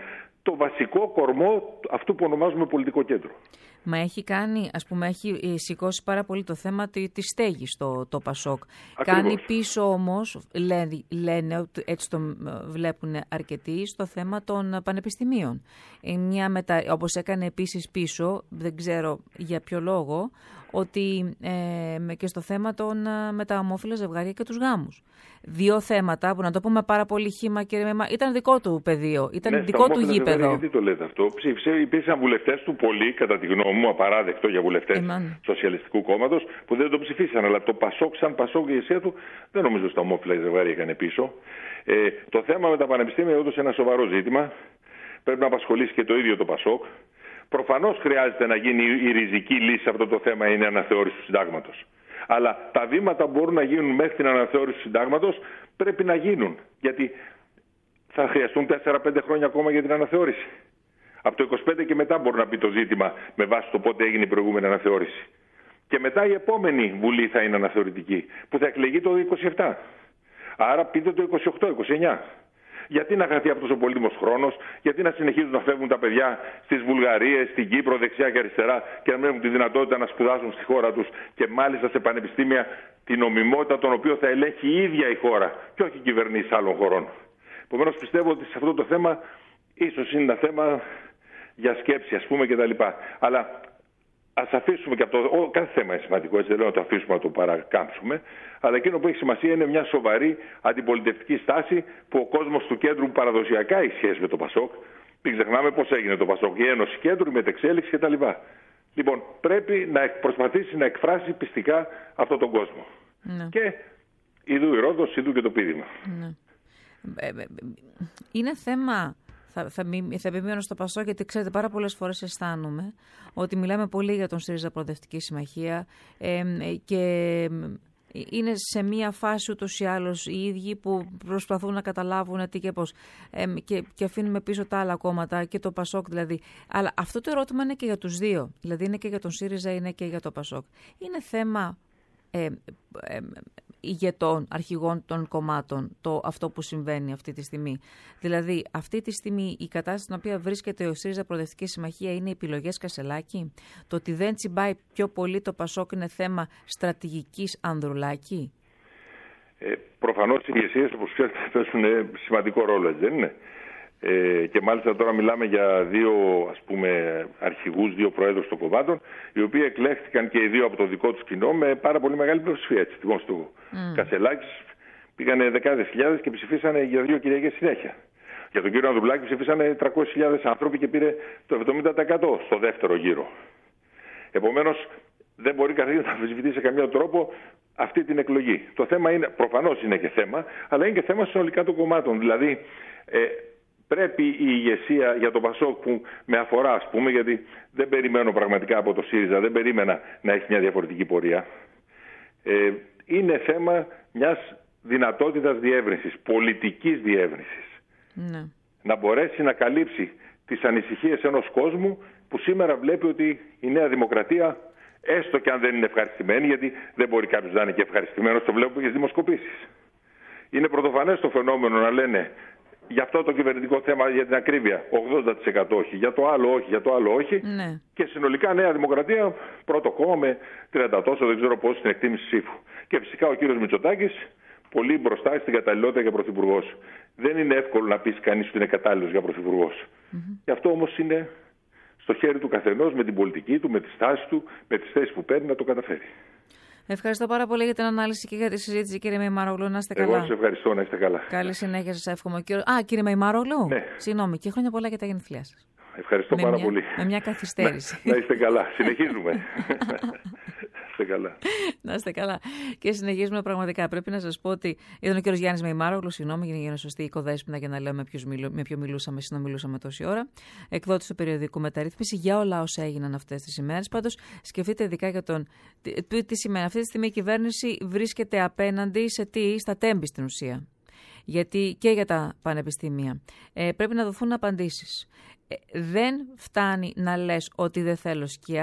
το βασικό κορμό αυτού που ονομάζουμε πολιτικό κέντρο. Μα έχει κάνει, ας πούμε, έχει σηκώσει πάρα πολύ το θέμα της στέγης το, το Πασόκ. Ακριβώς. Κάνει πίσω όμως, λένε, λένε, έτσι το βλέπουν αρκετοί, στο θέμα των πανεπιστημίων. Μια μετα... Όπως έκανε επίσης πίσω, δεν ξέρω για ποιο λόγο, ότι ε, και στο θέμα των με τα ομόφυλα ζευγάρια και τους γάμους. Δύο θέματα που, να το πούμε πάρα πολύ χύμα, κύριε Μεμά, ήταν δικό του πεδίο, ήταν ναι, δικό του γήπεδο. Γιατί το λέτε αυτό? Ψήφισε, υπήρξαν βουλευτές του πολύ, κατά τη γνώμη μου, απαράδεκτο για βουλευτές Εμάν. Σοσιαλιστικού Κόμματος, που δεν το ψηφίσαν. Αλλά το Πασόκ, σαν Πασόκ, η ηγεσία του, δεν νομίζω στα ομόφυλα ζευγάρια έκανε πίσω. Ε, το θέμα με τα πανεπιστήμια είναι όντως ένα σοβαρό ζήτημα. Πρέπει να απασχολήσει και το ίδιο το Πασόκ. Προφανώς χρειάζεται να γίνει η ριζική λύση σε αυτό το θέμα, είναι η αναθεώρηση του συντάγματος. Αλλά τα βήματα που μπορούν να γίνουν μέχρι την αναθεώρηση του συντάγματος πρέπει να γίνουν. Γιατί θα χρειαστούν τέσσερα πέντε χρόνια ακόμα για την αναθεώρηση. Από το είκοσι πέντε και μετά μπορεί να μπει το ζήτημα με βάση το πότε έγινε η προηγούμενη αναθεώρηση. Και μετά η επόμενη Βουλή θα είναι αναθεωρητική, που θα εκλεγεί το είκοσι επτά. Άρα πείτε το είκοσι οκτώ είκοσι εννιά. Γιατί να χαθεί αυτός ο πολύτιμος χρόνος, γιατί να συνεχίζουν να φεύγουν τα παιδιά στις Βουλγαρίες, στην Κύπρο, δεξιά και αριστερά και να μην έχουν τη δυνατότητα να σπουδάσουν στη χώρα τους και μάλιστα σε πανεπιστήμια την νομιμότητα των οποίων θα ελέγχει η ίδια η χώρα και όχι οι κυβερνήσεις άλλων χωρών. Επομένως πιστεύω ότι σε αυτό το θέμα ίσως είναι ένα θέμα για σκέψη, ας πούμε, κτλ. Αλλά ας αφήσουμε και από το. Ό, κάθε θέμα είναι σημαντικό, έτσι δεν λέω να το αφήσουμε να το παρακάμψουμε. Αλλά εκείνο που έχει σημασία είναι μια σοβαρή αντιπολιτευτική στάση που ο κόσμος του κέντρου παραδοσιακά έχει σχέση με το Πασόκ. Μην ξεχνάμε πώς έγινε το Πασόκ, η Ένωση Κέντρου, η μετεξέλιξη κτλ. Λοιπόν, πρέπει να προσπαθήσει να εκφράσει πιστικά αυτόν τον κόσμο. Ναι. Και ιδού η Ρόδος, ιδού και το πείδημα. Ναι. Είναι θέμα. Θα, θα, θα επιμείνω στο Πασόκ, γιατί ξέρετε, πάρα πολλές φορές αισθάνομαι ότι μιλάμε πολύ για τον ΣΥΡΙΖΑ Προοδευτική Συμμαχία ε, και είναι σε μία φάση ούτως ή άλλως οι ίδιοι που προσπαθούν να καταλάβουν τι και πώς ε, και, και αφήνουμε πίσω τα άλλα κόμματα και το Πασόκ δηλαδή. Αλλά αυτό το ερώτημα είναι και για τους δύο. Δηλαδή είναι και για τον ΣΥΡΙΖΑ, είναι και για το Πασόκ. Είναι θέμα ε, ε, ηγετών, αρχηγών των κομμάτων, το, αυτό που συμβαίνει αυτή τη στιγμή. Δηλαδή, αυτή τη στιγμή η κατάσταση στην οποία βρίσκεται ο ΣΥΡΙΖΑ Προοδευτική Συμμαχία είναι επιλογές Κασελάκη. Το ότι δεν τσιμπάει πιο πολύ το Πασόκ είναι θέμα στρατηγικής Ανδρουλάκη. Ε, προφανώς οι ηγεσίες, όπως ξέρετε, παίζουν σημαντικό ρόλο, έτσι δεν είναι? Ε, και μάλιστα τώρα μιλάμε για δύο, ας πούμε, αρχηγούς, δύο προέδρους των κομμάτων, οι οποίοι εκλέχθηκαν και οι δύο από το δικό τους κοινό με πάρα πολύ μεγάλη πλειοψηφία. Έτσι, τυχόν του mm. Κασελάκης πήγανε δεκάδες χιλιάδες και ψηφίσανε για δύο Κυριακές συνέχεια. Για τον κύριο Ανδρουλάκη ψηφίσανε τριακόσιες χιλιάδες άνθρωποι και πήρε το εβδομήντα τοις εκατό στο δεύτερο γύρο. Επομένως, δεν μπορεί καθένας να αμφισβητήσει σε καμία τρόπο αυτή την εκλογή. Το θέμα είναι, προφανώς είναι και θέμα, αλλά είναι και θέμα συνολικά των κομμάτων. Δηλαδή, ε, πρέπει η ηγεσία για το Πασόκ που με αφορά, ας πούμε, γιατί δεν περιμένω πραγματικά από το ΣΥΡΙΖΑ, δεν περίμενα να έχει μια διαφορετική πορεία. Ε, είναι θέμα μιας δυνατότητας διεύρυνσης, πολιτικής διεύρυνσης. Ναι. Να μπορέσει να καλύψει τις ανησυχίες ενός κόσμου που σήμερα βλέπει ότι η Νέα Δημοκρατία, έστω και αν δεν είναι ευχαριστημένη, γιατί δεν μπορεί κάποιος να είναι και ευχαριστημένος, το βλέπω και στις δημοσκοπήσεις. Είναι πρωτοφανές το φαινόμενο να λένε για αυτό το κυβερνητικό θέμα, για την ακρίβεια, ογδόντα τοις εκατό όχι, για το άλλο όχι, για το άλλο όχι. Ναι. Και συνολικά Νέα Δημοκρατία, πρώτο κόμμα με τριάντα τόσο, δεν ξέρω πώς, στην εκτίμηση ψήφου. Και φυσικά ο κύριος Μητσοτάκης, πολύ μπροστά στην καταλληλότητα για πρωθυπουργός. Δεν είναι εύκολο να πεις κανείς ότι είναι κατάλληλος για πρωθυπουργός. Mm-hmm. Γι' αυτό όμως είναι στο χέρι του καθενός, με την πολιτική του, με τη στάση του, με τις θέσεις που παίρνει, να το καταφέρει. Ευχαριστώ πάρα πολύ για την ανάλυση και για τη συζήτηση, κύριε Μεϊμάρογλου. Να είστε καλά. Εγώ σας ευχαριστώ, να είστε καλά. Καλή συνέχεια, σας εύχομαι. Α, κύριε Μεϊμάρογλου. Ναι. Συγγνώμη, και χρόνια πολλά για τα γενέθλιά σας. Ευχαριστώ με πάρα μια, πολύ. Με μια καθυστέρηση. Να, να είστε καλά. Συνεχίζουμε. Να είστε καλά. Να είστε καλά. Και συνεχίζουμε πραγματικά. Πρέπει να σας πω ότι ήταν ο κύριος Γιάννης Μεϊμάρογλου, συγγνώμη, για να σωστή οικοδέσποινα για να λέω με, μιλου, με ποιο μιλούσαμε, συνομιλούσαμε τόση ώρα. Εκδότης του περιοδικού Μεταρρύθμιση, για όλα όσα έγιναν αυτές τις ημέρες. Πάντως, σκεφτείτε ειδικά για τον. Τι, τι σημαίνει. Αυτή τη στιγμή η κυβέρνηση βρίσκεται απέναντι σε τι, στα τέμπη στην ουσία. Γιατί και για τα πανεπιστήμια ε, πρέπει να δοθούν απαντήσεις. Ε, δεν φτάνει να λες ότι δεν θέλω σκιά.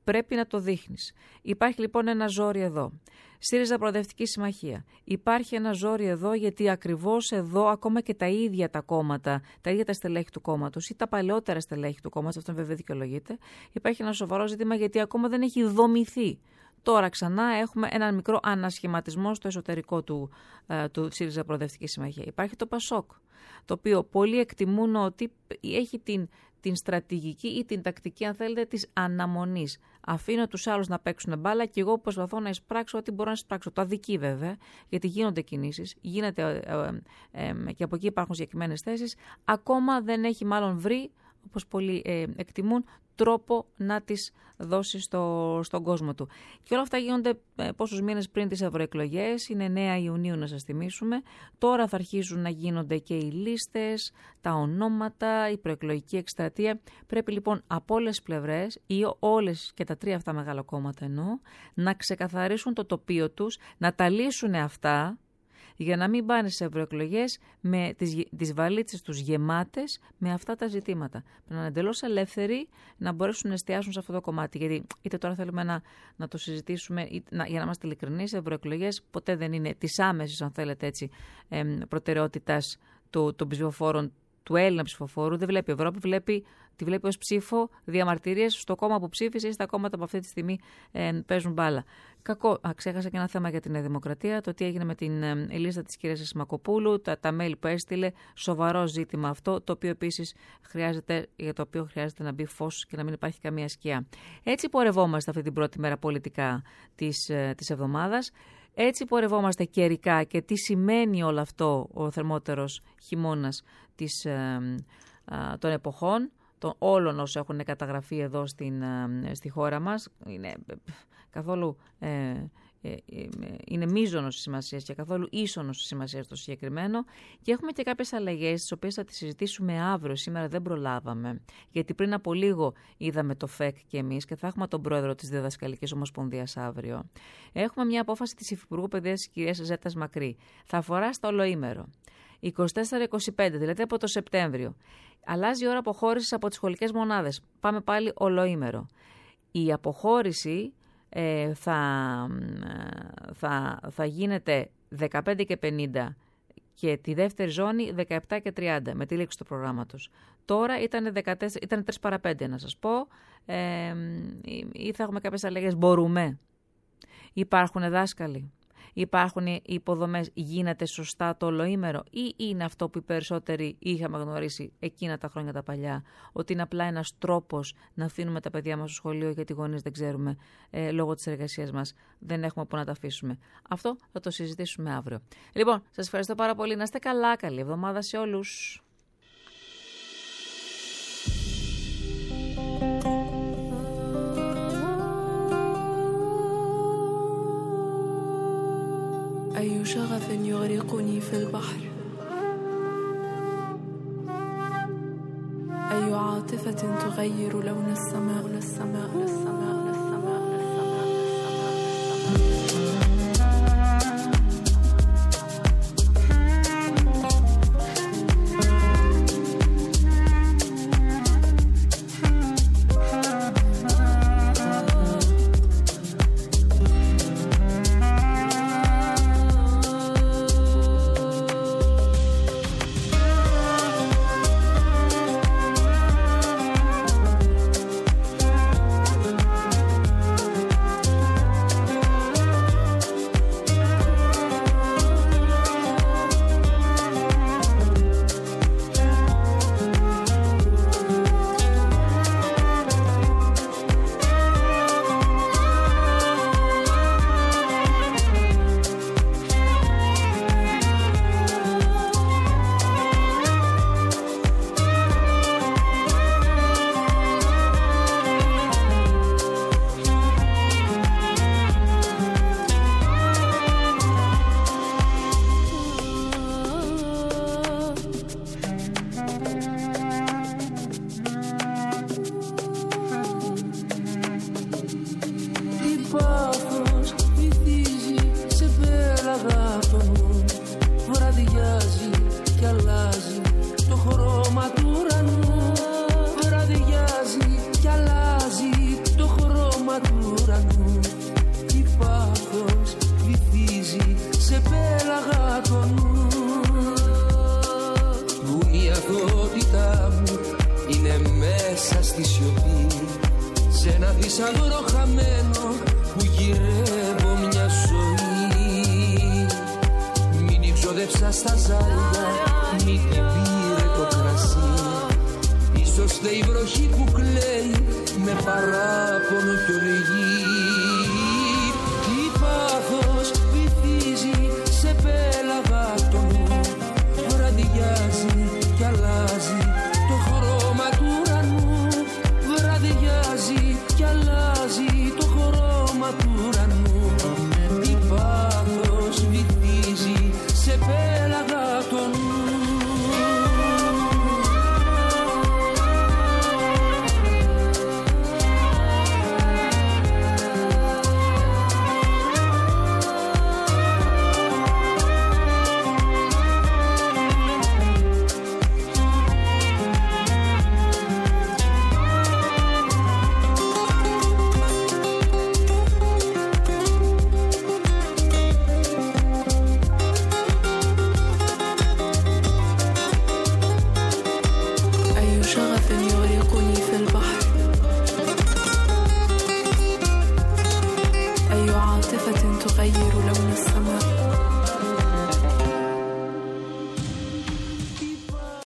Πρέπει να το δείχνεις. Υπάρχει λοιπόν ένα ζόρι εδώ. ΣΥΡΙΖΑ Προοδευτική Συμμαχία. Υπάρχει ένα ζόρι εδώ, γιατί ακριβώς εδώ ακόμα και τα ίδια τα κόμματα, τα ίδια τα στελέχη του κόμματος ή τα παλαιότερα στελέχη του κόμματος, αυτό βέβαια δικαιολογείται, υπάρχει ένα σοβαρό ζήτημα γιατί ακόμα δεν έχει δομηθεί. Τώρα ξανά έχουμε έναν μικρό ανασχηματισμό στο εσωτερικό του, ε, του ΣΥΡΙΖΑ Προοδευτική Συμμαχία. Υπάρχει το ΠΑΣΟΚ, το οποίο πολλοί εκτιμούν ότι έχει την, την στρατηγική ή την τακτική, αν θέλετε, της αναμονής. Αφήνω τους άλλους να παίξουν μπάλα και εγώ προσπαθώ να εισπράξω ό,τι μπορώ να εισπράξω. Το αδικεί βέβαια, γιατί γίνονται κινήσεις, γίνεται, ε, ε, ε, και από εκεί υπάρχουν συγκεκριμένες θέσεις. Ακόμα δεν έχει μάλλον βρει, όπως πολλοί ε, εκτιμούν, τρόπο να τις δώσει στο, στον κόσμο του. Και όλα αυτά γίνονται ε, πόσους μήνες πριν τις ευρωεκλογές, είναι εννέα Ιουνίου να σας θυμίσουμε. Τώρα θα αρχίζουν να γίνονται και οι λίστες, τα ονόματα, η προεκλογική εκστρατεία. Πρέπει λοιπόν από όλες τις πλευρές, ή όλες και τα τρία αυτά μεγάλα κόμματα εννοώ, να ξεκαθαρίσουν το τοπίο τους, να τα λύσουν αυτά, για να μην πάνε σε ευρωεκλογές με τις, τις βαλίτσες τους γεμάτες με αυτά τα ζητήματα. Πρέπει να είναι εντελώς ελεύθεροι, να μπορέσουν να εστιάσουν σε αυτό το κομμάτι. Γιατί είτε τώρα θέλουμε να, να το συζητήσουμε, είτε, να, για να είμαστε ειλικρινείς, οι ευρωεκλογές ποτέ δεν είναι της άμεσης, αν θέλετε έτσι, εμ, προτεραιότητας του, των ψηφοφόρων, του Έλληνα ψηφοφόρου. Δεν βλέπει η Ευρώπη, βλέπει, τη βλέπει ως ψήφο διαμαρτυρίες στο κόμμα που ψήφισε ή στα κόμματα που αυτή τη στιγμή ε, παίζουν μπάλα. Κακό. Α, ξέχασα και ένα θέμα για την Νέα Δημοκρατία, το τι έγινε με την ε, λίστα της κυρίας Σιμακοπούλου, τα, τα mail που έστειλε. Σοβαρό ζήτημα αυτό, το οποίο επίσης χρειάζεται, για το οποίο χρειάζεται να μπει φως και να μην υπάρχει καμία σκιά. Έτσι πορευόμαστε αυτή την πρώτη μέρα πολιτικά της, ε, της εβδομάδας. Έτσι πορευόμαστε καιρικά και τι σημαίνει όλο αυτό ο θερμότερος χειμώνας της, ε, ε, των εποχών, των όλων όσων έχουν καταγραφεί εδώ στην, ε, στη χώρα μας. Είναι ε, καθόλου ε, ε, ε, είναι μείζωνος της σημασίας και καθόλου ίσονος της σημασίας το συγκεκριμένο. Και έχουμε και κάποιες αλλαγές, τις οποίες θα τις συζητήσουμε αύριο. Σήμερα δεν προλάβαμε, γιατί πριν από λίγο είδαμε το ΦΕΚ και εμείς και θα έχουμε τον πρόεδρο της Διδασκαλικής Ομοσπονδίας αύριο. Έχουμε μια απόφαση της Υφυπουργού Παιδείας της κυρίας Ζέτας Μακρύ. Θα αφορά στα ολοήμερο. είκοσι τέσσερα είκοσι πέντε, δηλαδή από το Σεπτέμβριο. Αλλάζει η ώρα αποχώρησης από τις σχολικές μονάδες. Πάμε πάλι ολοήμερο. Η αποχώρηση ε, θα, θα, θα γίνεται δεκαπέντε και πενήντα και τη δεύτερη ζώνη δεκαεπτά και τριάντα με τη λήξη του προγράμματος. Τώρα ήταν, δεκατέσσερα, ήταν τρεις παρά πέντε να σας πω, ε, ή θα έχουμε κάποιες αλλαγές, μπορούμε. Υπάρχουν δάσκαλοι. Υπάρχουν οι υποδομές, γίνεται σωστά το ολοήμερο ή είναι αυτό που οι περισσότεροι είχαμε γνωρίσει εκείνα τα χρόνια τα παλιά, ότι είναι απλά ένας τρόπος να αφήνουμε τα παιδιά μας στο σχολείο γιατί οι γονείς δεν ξέρουμε ε, λόγω της εργασίας μας, δεν έχουμε που να τα αφήσουμε. Αυτό θα το συζητήσουμε αύριο. Λοιπόν, σας ευχαριστώ πάρα πολύ, να είστε καλά, καλή εβδομάδα σε όλους. أي شغف يغرقني في البحر أي عاطفة تغير لون السماء للسماء للسماء للسماء μέσα στη σιωπή, σε ένα θησαυρό χαμένο που γυρεύω μια ζωή. Μην ξοδεύσα στα ζάρια, μην την πήρε το κρασί. Ίσως φταίει η βροχή που κλαίει με παράπονο κι οργή.